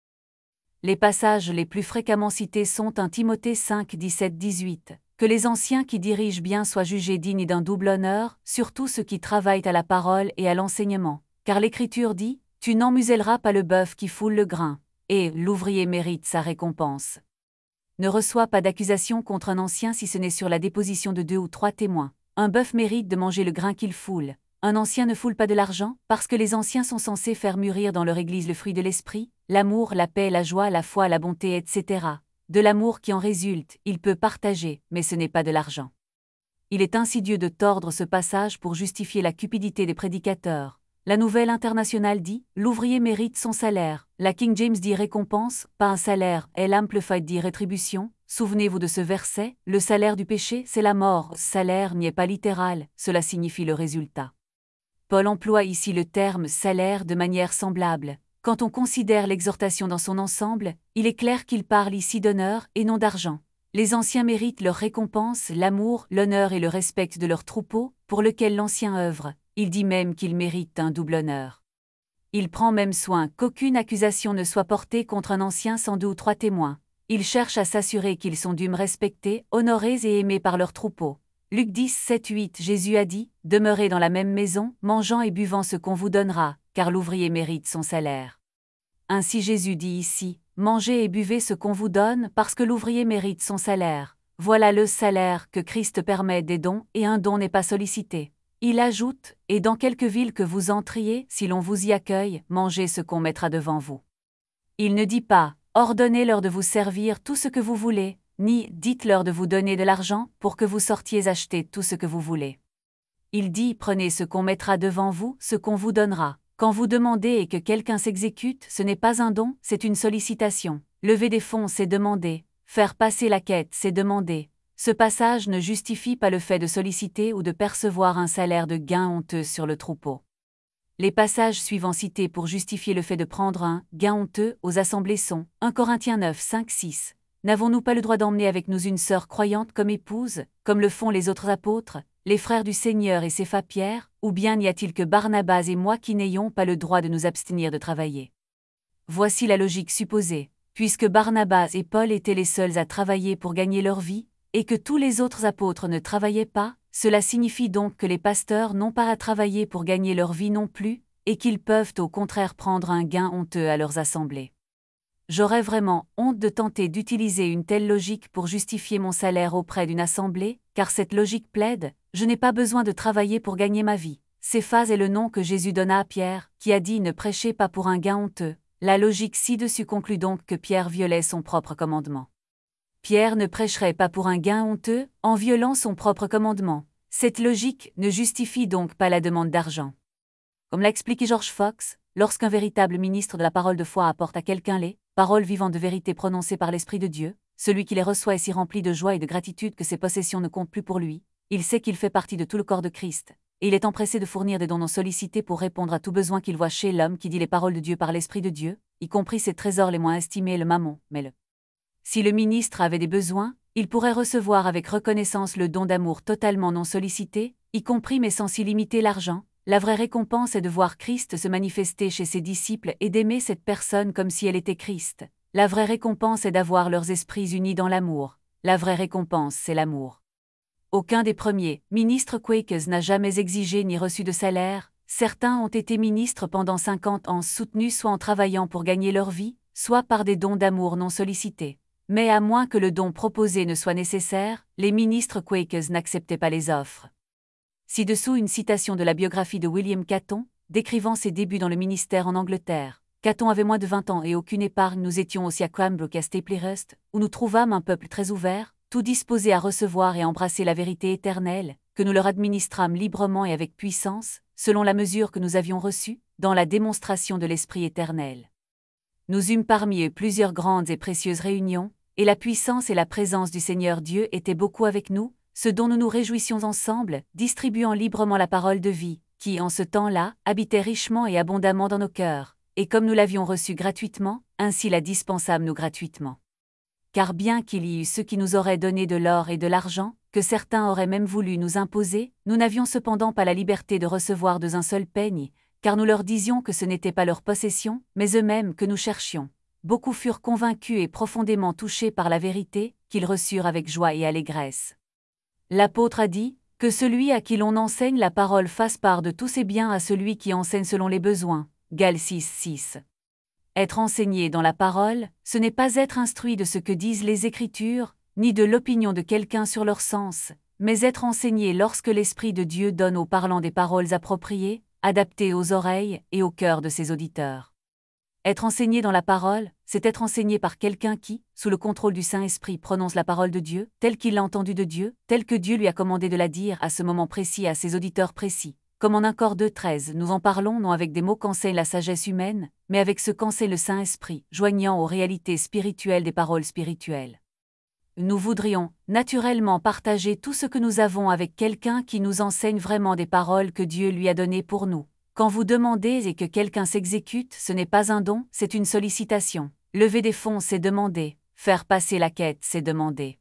Les passages les plus fréquemment cités sont un Timothée cinq, dix-sept, dix-huit. Que les anciens qui dirigent bien soient jugés dignes d'un double honneur, surtout ceux qui travaillent à la parole et à l'enseignement. Car l'Écriture dit, « Tu n'emmuselleras pas le bœuf qui foule le grain », et « L'ouvrier mérite sa récompense ». Ne reçois pas d'accusation contre un ancien si ce n'est sur la déposition de deux ou trois témoins. Un bœuf mérite de manger le grain qu'il foule. Un ancien ne foule pas de l'argent, parce que les anciens sont censés faire mûrir dans leur Église le fruit de l'esprit, l'amour, la paix, la joie, la foi, la bonté, et cetera. De l'amour qui en résulte, il peut partager, mais ce n'est pas de l'argent. Il est insidieux de tordre ce passage pour justifier la cupidité des prédicateurs. La Nouvelle Internationale dit « L'ouvrier mérite son salaire ». La King James dit « récompense », pas un salaire, et l'Amplified dit « rétribution ». Souvenez-vous de ce verset, le salaire du péché, c'est la mort. Salaire n'y est pas littéral, cela signifie le résultat. Paul emploie ici le terme « salaire » de manière semblable. Quand on considère l'exhortation dans son ensemble, il est clair qu'il parle ici d'honneur et non d'argent. Les anciens méritent leur récompense, l'amour, l'honneur et le respect de leur troupeau, pour lequel l'ancien œuvre. Il dit même qu'ils méritent un double honneur. Il prend même soin qu'aucune accusation ne soit portée contre un ancien sans deux ou trois témoins. Il cherche à s'assurer qu'ils sont dûment respectés, honorés et aimés par leur troupeau. Luc dix, sept, huit, Jésus a dit « Demeurez dans la même maison, mangeant et buvant ce qu'on vous donnera, car l'ouvrier mérite son salaire. » Ainsi Jésus dit ici « Mangez et buvez ce qu'on vous donne, parce que l'ouvrier mérite son salaire. » Voilà le salaire que Christ permet des dons, et un don n'est pas sollicité. Il ajoute « Et dans quelque ville que vous entriez, si l'on vous y accueille, mangez ce qu'on mettra devant vous. » Il ne dit pas « Ordonnez-leur de vous servir tout ce que vous voulez », ni « Dites-leur de vous donner de l'argent pour que vous sortiez acheter tout ce que vous voulez. » Il dit « Prenez ce qu'on mettra devant vous, ce qu'on vous donnera. » Quand vous demandez et que quelqu'un s'exécute, ce n'est pas un don, c'est une sollicitation. Lever des fonds, c'est demander. Faire passer la quête, c'est demander. Ce passage ne justifie pas le fait de solliciter ou de percevoir un salaire de gain honteux sur le troupeau. Les passages suivants cités pour justifier le fait de prendre un gain honteux aux assemblées sont un Corinthiens neuf, cinq, six. N'avons-nous pas le droit d'emmener avec nous une sœur croyante comme épouse, comme le font les autres apôtres, les frères du Seigneur et Cépha Pierre, ou bien n'y a-t-il que Barnabas et moi qui n'ayons pas le droit de nous abstenir de travailler? Voici la logique supposée. Puisque Barnabas et Paul étaient les seuls à travailler pour gagner leur vie, et que tous les autres apôtres ne travaillaient pas, cela signifie donc que les pasteurs n'ont pas à travailler pour gagner leur vie non plus, et qu'ils peuvent au contraire prendre un gain honteux à leurs assemblées. J'aurais vraiment honte de tenter d'utiliser une telle logique pour justifier mon salaire auprès d'une assemblée, car cette logique plaide « Je n'ai pas besoin de travailler pour gagner ma vie ». Céphas est le nom que Jésus donna à Pierre, qui a dit « Ne prêchez pas pour un gain honteux ». La logique ci-dessus conclut donc que Pierre violait son propre commandement. Pierre ne prêcherait pas pour un gain honteux, en violant son propre commandement. Cette logique ne justifie donc pas la demande d'argent. Comme l'a expliqué George Fox, lorsqu'un véritable ministre de la parole de foi apporte à quelqu'un les paroles vivantes de vérité prononcées par l'Esprit de Dieu, celui qui les reçoit est si rempli de joie et de gratitude que ses possessions ne comptent plus pour lui, il sait qu'il fait partie de tout le corps de Christ, et il est empressé de fournir des dons non sollicités pour répondre à tout besoin qu'il voit chez l'homme qui dit les paroles de Dieu par l'Esprit de Dieu, y compris ses trésors les moins estimés, le mammon, mais le. Si le ministre avait des besoins, il pourrait recevoir avec reconnaissance le don d'amour totalement non sollicité, y compris mais sans s'y limiter l'argent. La vraie récompense est de voir Christ se manifester chez ses disciples et d'aimer cette personne comme si elle était Christ. La vraie récompense est d'avoir leurs esprits unis dans l'amour. La vraie récompense, c'est l'amour. Aucun des premiers ministres Quakers n'a jamais exigé ni reçu de salaire. Certains ont été ministres pendant cinquante ans soutenus soit en travaillant pour gagner leur vie, soit par des dons d'amour non sollicités. Mais à moins que le don proposé ne soit nécessaire, les ministres Quakers n'acceptaient pas les offres. Ci-dessous une citation de la biographie de William Caton, décrivant ses débuts dans le ministère en Angleterre. Caton avait moins de vingt ans et aucune épargne. Nous étions aussi à Cranbrook à Staplerust, où nous trouvâmes un peuple très ouvert, tout disposé à recevoir et embrasser la vérité éternelle, que nous leur administrâmes librement et avec puissance. selon la mesure que nous avions reçue, dans la démonstration de l'Esprit éternel. Nous eûmes parmi eux plusieurs grandes et précieuses réunions, et la puissance et la présence du Seigneur Dieu étaient beaucoup avec nous, ce dont nous nous réjouissions ensemble, distribuant librement la parole de vie, qui, en ce temps-là, habitait richement et abondamment dans nos cœurs, et comme nous l'avions reçue gratuitement, ainsi la dispensâmes-nous gratuitement. Car bien qu'il y eût ceux qui nous auraient donné de l'or et de l'argent, que certains auraient même voulu nous imposer, nous n'avions cependant pas la liberté de recevoir de un seul peigne, car nous leur disions que ce n'était pas leur possession, mais eux-mêmes que nous cherchions. Beaucoup furent convaincus et profondément touchés par la vérité, qu'ils reçurent avec joie et allégresse. L'apôtre a dit, que celui à qui l'on enseigne la parole fasse part de tous ses biens à celui qui enseigne selon les besoins. Galates six, six. Être enseigné dans la parole, ce n'est pas être instruit de ce que disent les Écritures, ni de l'opinion de quelqu'un sur leur sens, mais être enseigné lorsque l'Esprit de Dieu donne aux parlants des paroles appropriées, adaptées aux oreilles et au cœur de ses auditeurs. Être enseigné dans la parole, c'est être enseigné par quelqu'un qui, sous le contrôle du Saint-Esprit, prononce la parole de Dieu, telle qu'il l'a entendue de Dieu, telle que Dieu lui a commandé de la dire à ce moment précis à ses auditeurs précis. Comme en un corps deux treize, nous en parlons non avec des mots qu'enseigne la sagesse humaine, mais avec ce qu'enseigne le Saint-Esprit, joignant aux réalités spirituelles des paroles spirituelles. Nous voudrions, naturellement, partager tout ce que nous avons avec quelqu'un qui nous enseigne vraiment des paroles que Dieu lui a données pour nous. Quand vous demandez et que quelqu'un s'exécute, ce n'est pas un don, c'est une sollicitation. Lever des fonds, c'est demander. Faire passer la quête, c'est demander.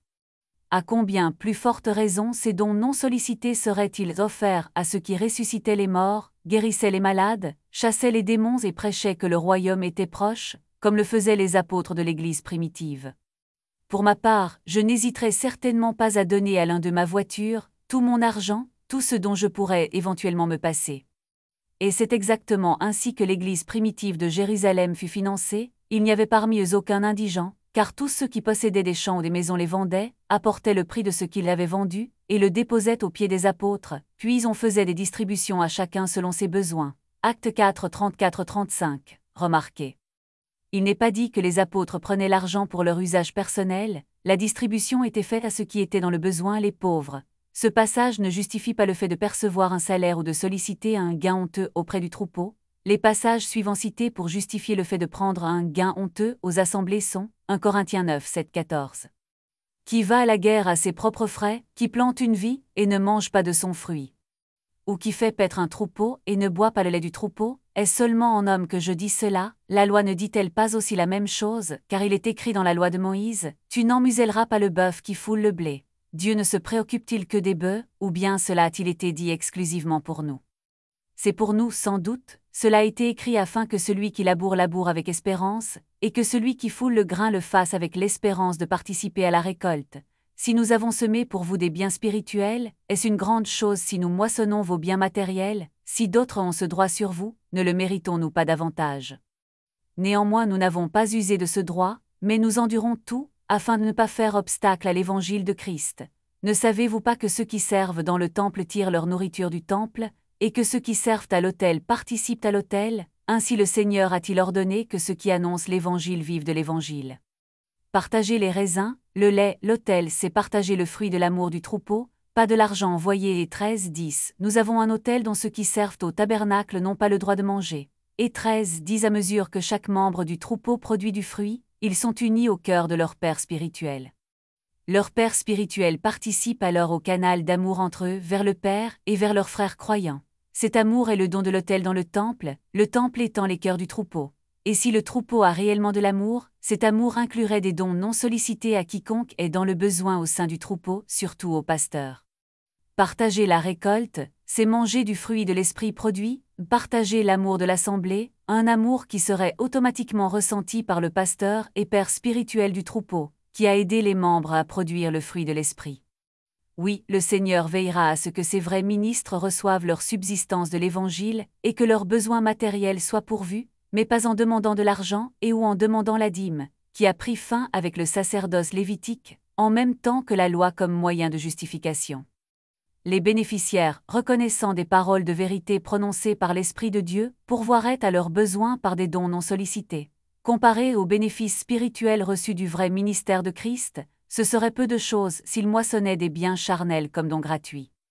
À combien plus forte raison ces dons non sollicités seraient-ils offerts à ceux qui ressuscitaient les morts, guérissaient les malades, chassaient les démons et prêchaient que le royaume était proche, comme le faisaient les apôtres de l'Église primitive. Pour ma part, je n'hésiterais certainement pas à donner à l'un de ma voiture, tout mon argent, tout ce dont je pourrais éventuellement me passer. Et c'est exactement ainsi que l'Église primitive de Jérusalem fut financée, il n'y avait parmi eux aucun indigent, car tous ceux qui possédaient des champs ou des maisons les vendaient, apportaient le prix de ce qu'ils avaient vendu, et le déposaient aux pieds des apôtres, puis on faisait des distributions à chacun selon ses besoins. Acte quatre, trente-quatre à trente-cinq, remarquez. Il n'est pas dit que les apôtres prenaient l'argent pour leur usage personnel, la distribution était faite à ceux qui étaient dans le besoin, les pauvres. Ce passage ne justifie pas le fait de percevoir un salaire ou de solliciter un gain honteux auprès du troupeau. Les passages suivants cités pour justifier le fait de prendre un gain honteux aux assemblées sont un Corinthiens neuf, sept, quatorze. Qui va à la guerre à ses propres frais, qui plante une vie et ne mange pas de son fruit. Ou qui fait paître un troupeau et ne boit pas le lait du troupeau, est-ce seulement en homme que je dis cela, la loi ne dit-elle pas aussi la même chose, car il est écrit dans la loi de Moïse, tu n'emmuselleras pas le bœuf qui foule le blé. Dieu ne se préoccupe-t-il que des bœufs, ou bien cela a-t-il été dit exclusivement pour nous? C'est pour nous, sans doute, cela a été écrit afin que celui qui laboure laboure avec espérance, et que celui qui foule le grain le fasse avec l'espérance de participer à la récolte. Si nous avons semé pour vous des biens spirituels, est-ce une grande chose si nous moissonnons vos biens matériels? Si d'autres ont ce droit sur vous, ne le méritons-nous pas davantage? Néanmoins nous n'avons pas usé de ce droit, mais nous endurons tout, afin de ne pas faire obstacle à l'évangile de Christ. Ne savez-vous pas que ceux qui servent dans le temple tirent leur nourriture du temple, et que ceux qui servent à l'autel participent à l'autel? Ainsi le Seigneur a-t-il ordonné que ceux qui annoncent l'évangile vivent de l'évangile. Partager les raisins, le lait, l'autel, c'est partager le fruit de l'amour du troupeau, pas de l'argent envoyé. Et treize dix. Nous avons un autel dont ceux qui servent au tabernacle n'ont pas le droit de manger. Et treize dix. À mesure que chaque membre du troupeau produit du fruit, ils sont unis au cœur de leur Père spirituel. Leur Père spirituel participe alors au canal d'amour entre eux vers le Père et vers leurs frères croyants. Cet amour est le don de l'autel dans le temple, le temple étant les cœurs du troupeau. Et si le troupeau a réellement de l'amour, cet amour inclurait des dons non sollicités à quiconque est dans le besoin au sein du troupeau, surtout aux pasteurs. Partager la récolte, c'est manger du fruit de l'esprit produit, partager l'amour de l'assemblée, un amour qui serait automatiquement ressenti par le pasteur et père spirituel du troupeau, qui a aidé les membres à produire le fruit de l'esprit. Oui, le Seigneur veillera à ce que ces vrais ministres reçoivent leur subsistance de l'Évangile et que leurs besoins matériels soient pourvus, mais pas en demandant de l'argent et ou en demandant la dîme, qui a pris fin avec le sacerdoce lévitique, en même temps que la loi comme moyen de justification. Les bénéficiaires, reconnaissant des paroles de vérité prononcées par l'Esprit de Dieu, pourvoiraient à leurs besoins par des dons non sollicités. Comparé aux bénéfices spirituels reçus du vrai ministère de Christ, ce serait peu de choses s'ils moissonnaient des biens charnels comme dons gratuits.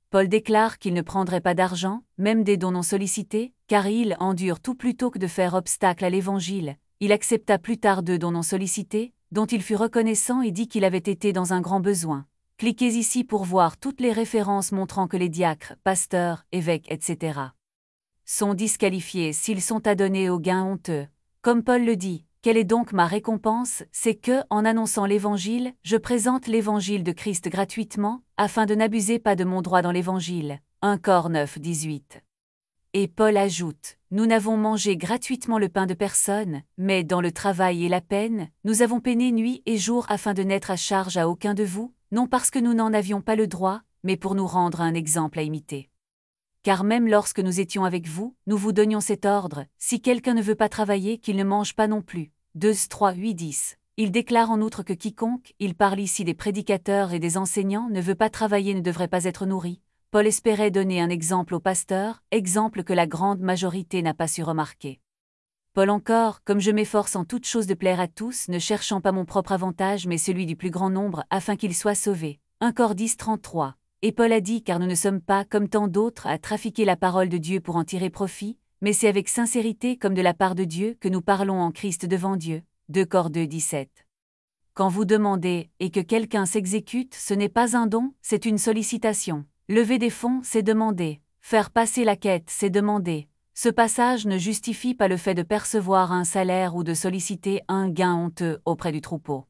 Paul déclare qu'il ne prendrait pas d'argent, même des dons non sollicités, car il endure tout plutôt que de faire obstacle à l'Évangile. Il accepta plus tard deux dons non sollicités, dont il fut reconnaissant et dit qu'il avait été dans un grand besoin. Cliquez ici pour voir toutes les références montrant que les diacres, pasteurs, évêques, et cetera sont disqualifiés s'ils sont adonnés au gain honteux. Comme Paul le dit, quelle est donc ma récompense? C'est que, en annonçant l'Évangile, je présente l'Évangile de Christ gratuitement, afin de n'abuser pas de mon droit dans l'Évangile. un Corinthiens neuf, dix-huit. Et Paul ajoute, nous n'avons mangé gratuitement le pain de personne, mais dans le travail et la peine, nous avons peiné nuit et jour afin de n'être à charge à aucun de vous, non parce que nous n'en avions pas le droit, mais pour nous rendre un exemple à imiter. Car même lorsque nous étions avec vous, nous vous donnions cet ordre, si quelqu'un ne veut pas travailler, qu'il ne mange pas non plus. deux trois, huit, dix. Il déclare en outre que quiconque, il parle ici des prédicateurs et des enseignants, ne veut pas travailler ne devrait pas être nourri. Paul espérait donner un exemple aux pasteurs, exemple que la grande majorité n'a pas su remarquer. Paul encore, comme je m'efforce en toute chose de plaire à tous, ne cherchant pas mon propre avantage mais celui du plus grand nombre, afin qu'ils soient sauvés. un Corinthiens dix, trente-trois. Et Paul a dit car nous ne sommes pas, comme tant d'autres, à trafiquer la parole de Dieu pour en tirer profit, mais c'est avec sincérité comme de la part de Dieu que nous parlons en Christ devant Dieu. deux Corinthiens deux, dix-sept. Quand vous demandez, et que quelqu'un s'exécute, ce n'est pas un don, c'est une sollicitation. Lever des fonds, c'est demander. Faire passer la quête, c'est demander. Ce passage ne justifie pas le fait de percevoir un salaire ou de solliciter un gain honteux auprès du troupeau.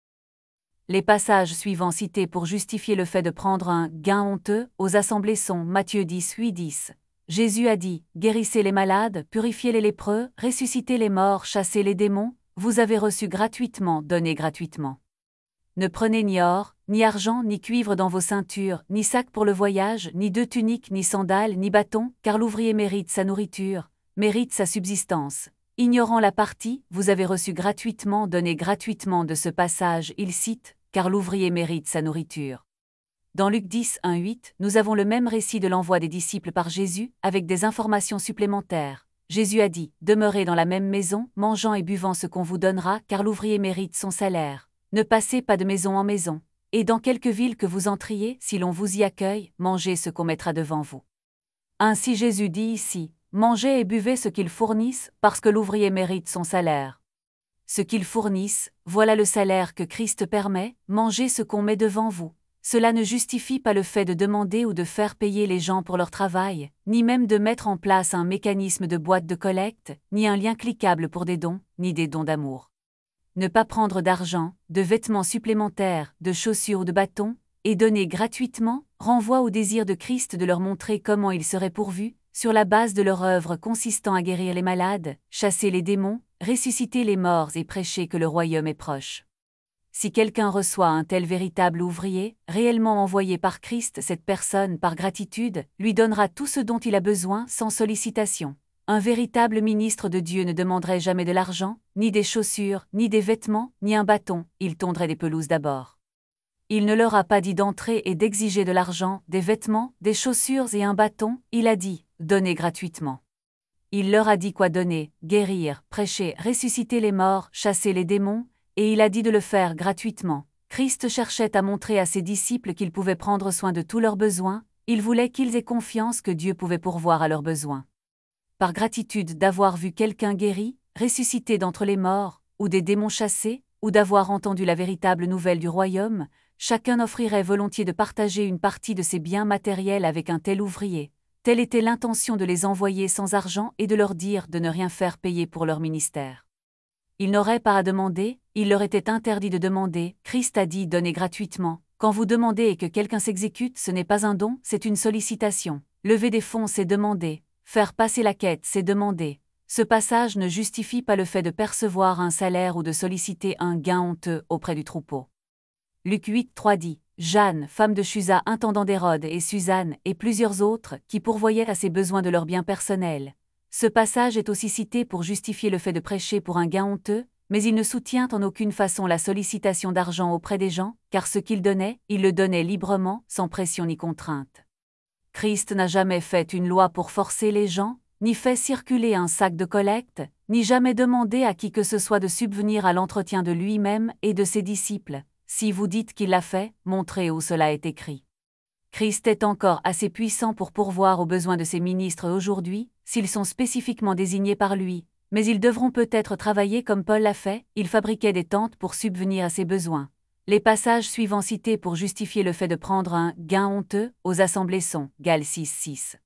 Les passages suivants cités pour justifier le fait de prendre un gain honteux aux assemblées sont Matthieu dix, huit, dix. Jésus a dit, guérissez les malades, purifiez les lépreux, ressuscitez les morts, chassez les démons, vous avez reçu gratuitement, donnez gratuitement. Ne prenez ni or, ni argent, ni cuivre dans vos ceintures, ni sac pour le voyage, ni deux tuniques, ni sandales, ni bâtons, car l'ouvrier mérite sa nourriture, mérite sa subsistance. Ignorant la partie, vous avez reçu gratuitement, donnez gratuitement de ce passage, il cite, car l'ouvrier mérite sa nourriture. Dans Luc dix, un, huit, nous avons le même récit de l'envoi des disciples par Jésus, avec des informations supplémentaires. Jésus a dit, demeurez dans la même maison, mangeant et buvant ce qu'on vous donnera, car l'ouvrier mérite son salaire. Ne passez pas de maison en maison. Et dans quelque ville que vous entriez, si l'on vous y accueille, mangez ce qu'on mettra devant vous. Ainsi Jésus dit ici, mangez et buvez ce qu'ils fournissent, parce que l'ouvrier mérite son salaire. Ce qu'ils fournissent, voilà le salaire que Christ permet, mangez ce qu'on met devant vous. Cela ne justifie pas le fait de demander ou de faire payer les gens pour leur travail, ni même de mettre en place un mécanisme de boîte de collecte, ni un lien cliquable pour des dons, ni des dons d'amour. Ne pas prendre d'argent, de vêtements supplémentaires, de chaussures ou de bâtons, et donner gratuitement, renvoie au désir de Christ de leur montrer comment ils seraient pourvus, sur la base de leur œuvre consistant à guérir les malades, chasser les démons, ressusciter les morts et prêcher que le royaume est proche. Si quelqu'un reçoit un tel véritable ouvrier, réellement envoyé par Christ, cette personne, par gratitude, lui donnera tout ce dont il a besoin sans sollicitation. Un véritable ministre de Dieu ne demanderait jamais de l'argent, ni des chaussures, ni des vêtements, ni un bâton, il tondrait des pelouses d'abord. Il ne leur a pas dit d'entrer et d'exiger de l'argent, des vêtements, des chaussures et un bâton, il a dit, donnez gratuitement. Il leur a dit quoi donner, guérir, prêcher, ressusciter les morts, chasser les démons, et il a dit de le faire gratuitement. Christ cherchait à montrer à ses disciples qu'il pouvait prendre soin de tous leurs besoins, il voulait qu'ils aient confiance que Dieu pouvait pourvoir à leurs besoins. Par gratitude d'avoir vu quelqu'un guéri, ressuscité d'entre les morts, ou des démons chassés, ou d'avoir entendu la véritable nouvelle du royaume, chacun offrirait volontiers de partager une partie de ses biens matériels avec un tel ouvrier. Telle était l'intention de les envoyer sans argent et de leur dire de ne rien faire payer pour leur ministère. Ils n'auraient pas à demander, il leur était interdit de demander, Christ a dit donnez gratuitement. Quand vous demandez et que quelqu'un s'exécute, ce n'est pas un don, c'est une sollicitation. Lever des fonds, c'est demander. Faire passer la quête, c'est demander. Ce passage ne justifie pas le fait de percevoir un salaire ou de solliciter un gain honteux auprès du troupeau. Luc huit, trois dit, Jeanne, femme de Chusa, intendant d'Hérode, et Suzanne, et plusieurs autres, qui pourvoyaient à ses besoins de leurs biens personnels. Ce passage est aussi cité pour justifier le fait de prêcher pour un gain honteux, mais il ne soutient en aucune façon la sollicitation d'argent auprès des gens, car ce qu'il donnait, il le donnait librement, sans pression ni contrainte. Christ n'a jamais fait une loi pour forcer les gens, ni fait circuler un sac de collecte, ni jamais demandé à qui que ce soit de subvenir à l'entretien de lui-même et de ses disciples. Si vous dites qu'il l'a fait, montrez où cela est écrit. Christ est encore assez puissant pour pourvoir aux besoins de ses ministres aujourd'hui, s'ils sont spécifiquement désignés par lui, mais ils devront peut-être travailler comme Paul l'a fait, il fabriquait des tentes pour subvenir à ses besoins. Les passages suivants cités pour justifier le fait de prendre un « gain honteux » aux assemblées sont Galates six six.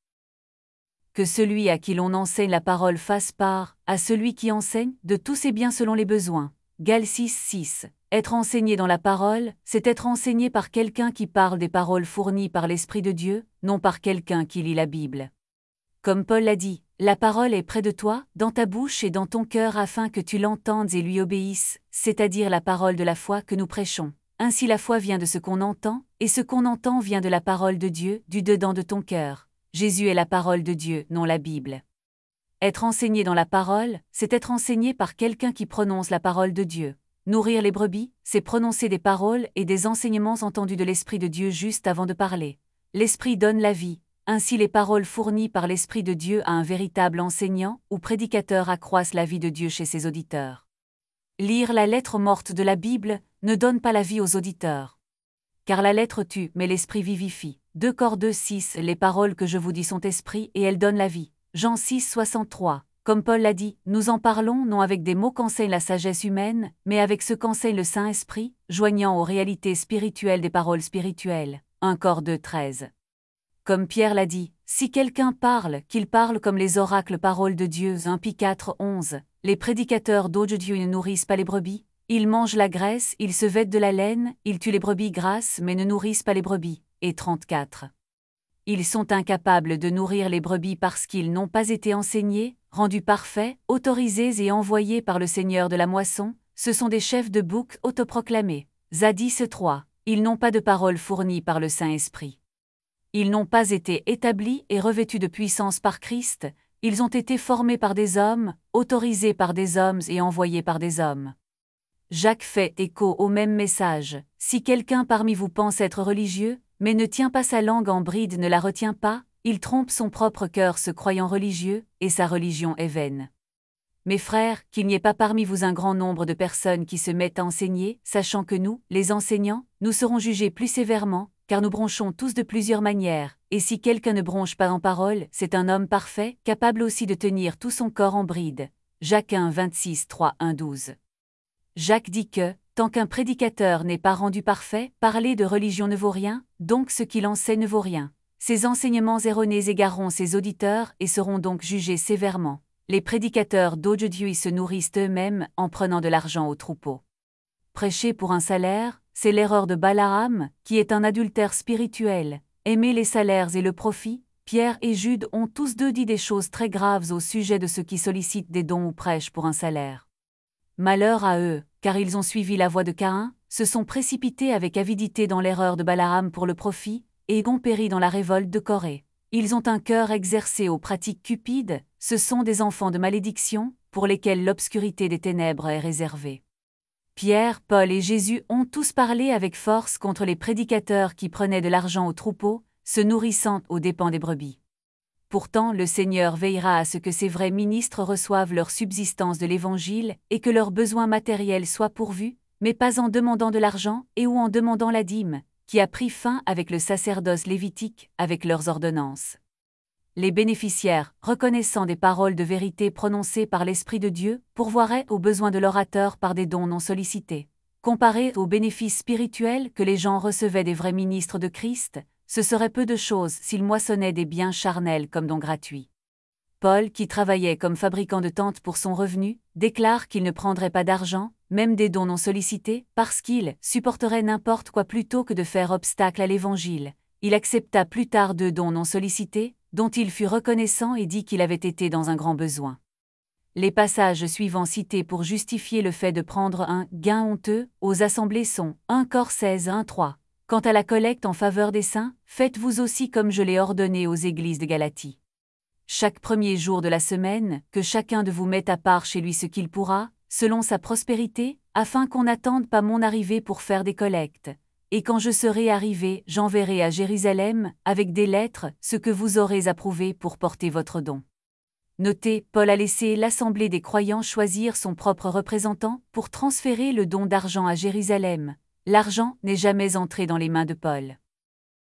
Que celui à qui l'on enseigne la parole fasse part, à celui qui enseigne, de tous ses biens selon les besoins. Galates six six. Être enseigné dans la parole, c'est être enseigné par quelqu'un qui parle des paroles fournies par l'Esprit de Dieu, non par quelqu'un qui lit la Bible. Comme Paul l'a dit, la parole est près de toi, dans ta bouche et dans ton cœur afin que tu l'entendes et lui obéisses, c'est-à-dire la parole de la foi que nous prêchons. Ainsi la foi vient de ce qu'on entend, et ce qu'on entend vient de la parole de Dieu, du dedans de ton cœur. Jésus est la parole de Dieu, non la Bible. Être enseigné dans la parole, c'est être enseigné par quelqu'un qui prononce la parole de Dieu. Nourrir les brebis, c'est prononcer des paroles et des enseignements entendus de l'Esprit de Dieu juste avant de parler. L'Esprit donne la vie, ainsi les paroles fournies par l'Esprit de Dieu à un véritable enseignant ou prédicateur accroissent la vie de Dieu chez ses auditeurs. Lire la lettre morte de la Bible ne donne pas la vie aux auditeurs. Car la lettre tue, mais l'Esprit vivifie. deux Cor deux six. Les paroles que je vous dis sont esprit et elles donnent la vie. Jean six soixante-trois. Comme Paul l'a dit, nous en parlons non avec des mots qu'enseigne la sagesse humaine, mais avec ce qu'enseigne le Saint-Esprit, joignant aux réalités spirituelles des paroles spirituelles. un Cor deux treize. Comme Pierre l'a dit, si quelqu'un parle, qu'il parle comme les oracles paroles de Dieu. un Pierre quatre onze. Les prédicateurs d'aujourd'hui ne nourrissent pas les brebis, ils mangent la graisse, ils se vêtent de la laine, ils tuent les brebis grasses mais ne nourrissent pas les brebis. Et trente-quatre. Ils sont incapables de nourrir les brebis parce qu'ils n'ont pas été enseignés, rendus parfaits, autorisés et envoyés par le Seigneur de la moisson, ce sont des chefs de bouc autoproclamés. Zadis trois. Ils n'ont pas de parole fournie par le Saint-Esprit. Ils n'ont pas été établis et revêtus de puissance par Christ, ils ont été formés par des hommes, autorisés par des hommes et envoyés par des hommes. Jacques fait écho au même message. Si quelqu'un parmi vous pense être religieux, mais ne tient pas sa langue en bride, ne la retient pas, il trompe son propre cœur se croyant religieux, et sa religion est vaine. Mes frères, qu'il n'y ait pas parmi vous un grand nombre de personnes qui se mettent à enseigner, sachant que nous, les enseignants, nous serons jugés plus sévèrement, car nous bronchons tous de plusieurs manières, et si quelqu'un ne bronche pas en parole, c'est un homme parfait, capable aussi de tenir tout son corps en bride. Jacques un vingt-six trois un douze. Jacques dit que, tant qu'un prédicateur n'est pas rendu parfait, parler de religion ne vaut rien, donc ce qu'il enseigne ne vaut rien. Ses enseignements erronés égareront ses auditeurs et seront donc jugés sévèrement. Les prédicateurs d'aujourd'hui se nourrissent eux-mêmes en prenant de l'argent au troupeau. Prêcher pour un salaire, c'est l'erreur de Balaam, qui est un adultère spirituel. Aimer les salaires et le profit, Pierre et Jude ont tous deux dit des choses très graves au sujet de ceux qui sollicitent des dons ou prêchent pour un salaire. Malheur à eux, car ils ont suivi la voie de Caïn, se sont précipités avec avidité dans l'erreur de Balaam pour le profit, et ont péri dans la révolte de Corée. Ils ont un cœur exercé aux pratiques cupides, ce sont des enfants de malédiction, pour lesquels l'obscurité des ténèbres est réservée. Pierre, Paul et Jésus ont tous parlé avec force contre les prédicateurs qui prenaient de l'argent au troupeau, se nourrissant aux dépens des brebis. Pourtant le Seigneur veillera à ce que ces vrais ministres reçoivent leur subsistance de l'Évangile et que leurs besoins matériels soient pourvus, mais pas en demandant de l'argent et ou en demandant la dîme, qui a pris fin avec le sacerdoce lévitique, avec leurs ordonnances. Les bénéficiaires, reconnaissant des paroles de vérité prononcées par l'Esprit de Dieu, pourvoiraient aux besoins de l'orateur par des dons non sollicités. Comparé aux bénéfices spirituels que les gens recevaient des vrais ministres de Christ, ce serait peu de choses s'ils moissonnaient des biens charnels comme dons gratuits. Paul, qui travaillait comme fabricant de tentes pour son revenu, déclare qu'il ne prendrait pas d'argent, même des dons non sollicités, parce qu'il supporterait n'importe quoi plutôt que de faire obstacle à l'Évangile. Il accepta plus tard deux dons non sollicités, dont il fut reconnaissant et dit qu'il avait été dans un grand besoin. Les passages suivants cités pour justifier le fait de prendre un « gain honteux » aux assemblées sont un Cor seize un trois. Quant à la collecte en faveur des saints, faites-vous aussi comme je l'ai ordonné aux églises de Galatie. Chaque premier jour de la semaine, que chacun de vous mette à part chez lui ce qu'il pourra, selon sa prospérité, afin qu'on n'attende pas mon arrivée pour faire des collectes. Et quand je serai arrivé, j'enverrai à Jérusalem, avec des lettres, ce que vous aurez approuvé pour porter votre don. Notez, Paul a laissé l'assemblée des croyants choisir son propre représentant pour transférer le don d'argent à Jérusalem. L'argent n'est jamais entré dans les mains de Paul.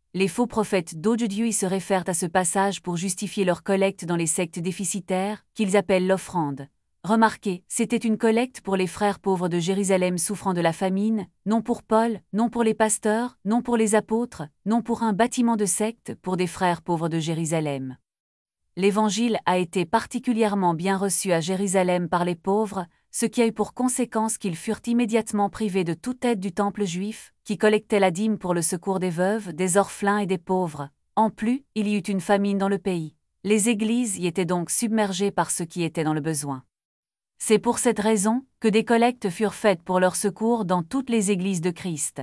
Les faux prophètes d'eau de Dieu y se réfèrent à ce passage pour justifier leur collecte dans les sectes déficitaires, qu'ils appellent l'offrande. Remarquez, c'était une collecte pour les frères pauvres de Jérusalem souffrant de la famine, non pour Paul, non pour les pasteurs, non pour les apôtres, non pour un bâtiment de secte, pour des frères pauvres de Jérusalem. L'Évangile a été particulièrement bien reçu à Jérusalem par les pauvres, ce qui a eu pour conséquence qu'ils furent immédiatement privés de toute aide du temple juif, qui collectait la dîme pour le secours des veuves, des orphelins et des pauvres. En plus, il y eut une famine dans le pays. Les églises y étaient donc submergées par ceux qui étaient dans le besoin. C'est pour cette raison que des collectes furent faites pour leur secours dans toutes les églises de Christ.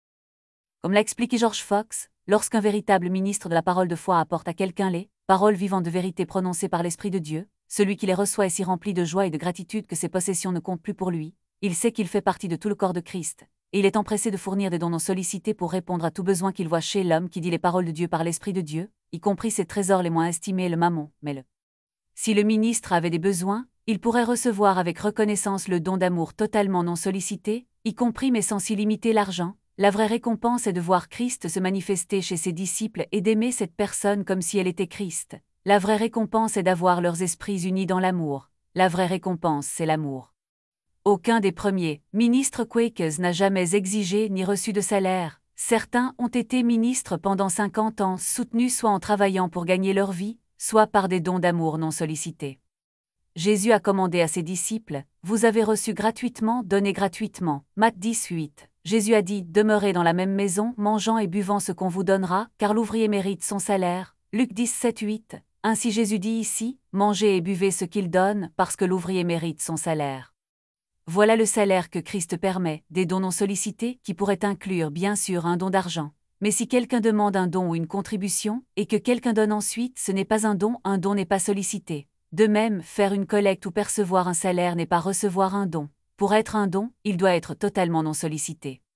Comme l'a expliqué George Fox, lorsqu'un véritable ministre de la parole de foi apporte à quelqu'un les paroles vivantes de vérité prononcées par l'Esprit de Dieu, celui qui les reçoit est si rempli de joie et de gratitude que ses possessions ne comptent plus pour lui, il sait qu'il fait partie de tout le corps de Christ, et il est empressé de fournir des dons non sollicités pour répondre à tout besoin qu'il voit chez l'homme qui dit les paroles de Dieu par l'Esprit de Dieu, y compris ses trésors les moins estimés et le mammon, mais le. Si le ministre avait des besoins, il pourrait recevoir avec reconnaissance le don d'amour totalement non sollicité, y compris mais sans s'y limiter l'argent. La vraie récompense est de voir Christ se manifester chez ses disciples et d'aimer cette personne comme si elle était Christ. La vraie récompense est d'avoir leurs esprits unis dans l'amour. La vraie récompense, c'est l'amour. Aucun des premiers ministres Quakers n'a jamais exigé ni reçu de salaire. Certains ont été ministres pendant cinquante ans, soutenus soit en travaillant pour gagner leur vie, soit par des dons d'amour non sollicités. Jésus a commandé à ses disciples, « Vous avez reçu gratuitement, donnez gratuitement. » Matthieu dix, huit. Jésus a dit, « Demeurez dans la même maison, mangeant et buvant ce qu'on vous donnera, car l'ouvrier mérite son salaire. » Luc dix, sept, huit. Ainsi Jésus dit ici, « Mangez et buvez ce qu'il donne, parce que l'ouvrier mérite son salaire. » Voilà le salaire que Christ permet, des dons non sollicités, qui pourraient inclure bien sûr un don d'argent. Mais si quelqu'un demande un don ou une contribution, et que quelqu'un donne ensuite, ce n'est pas un don, un don n'est pas sollicité. De même, faire une collecte ou percevoir un salaire n'est pas recevoir un don. Pour être un don, il doit être totalement non sollicité.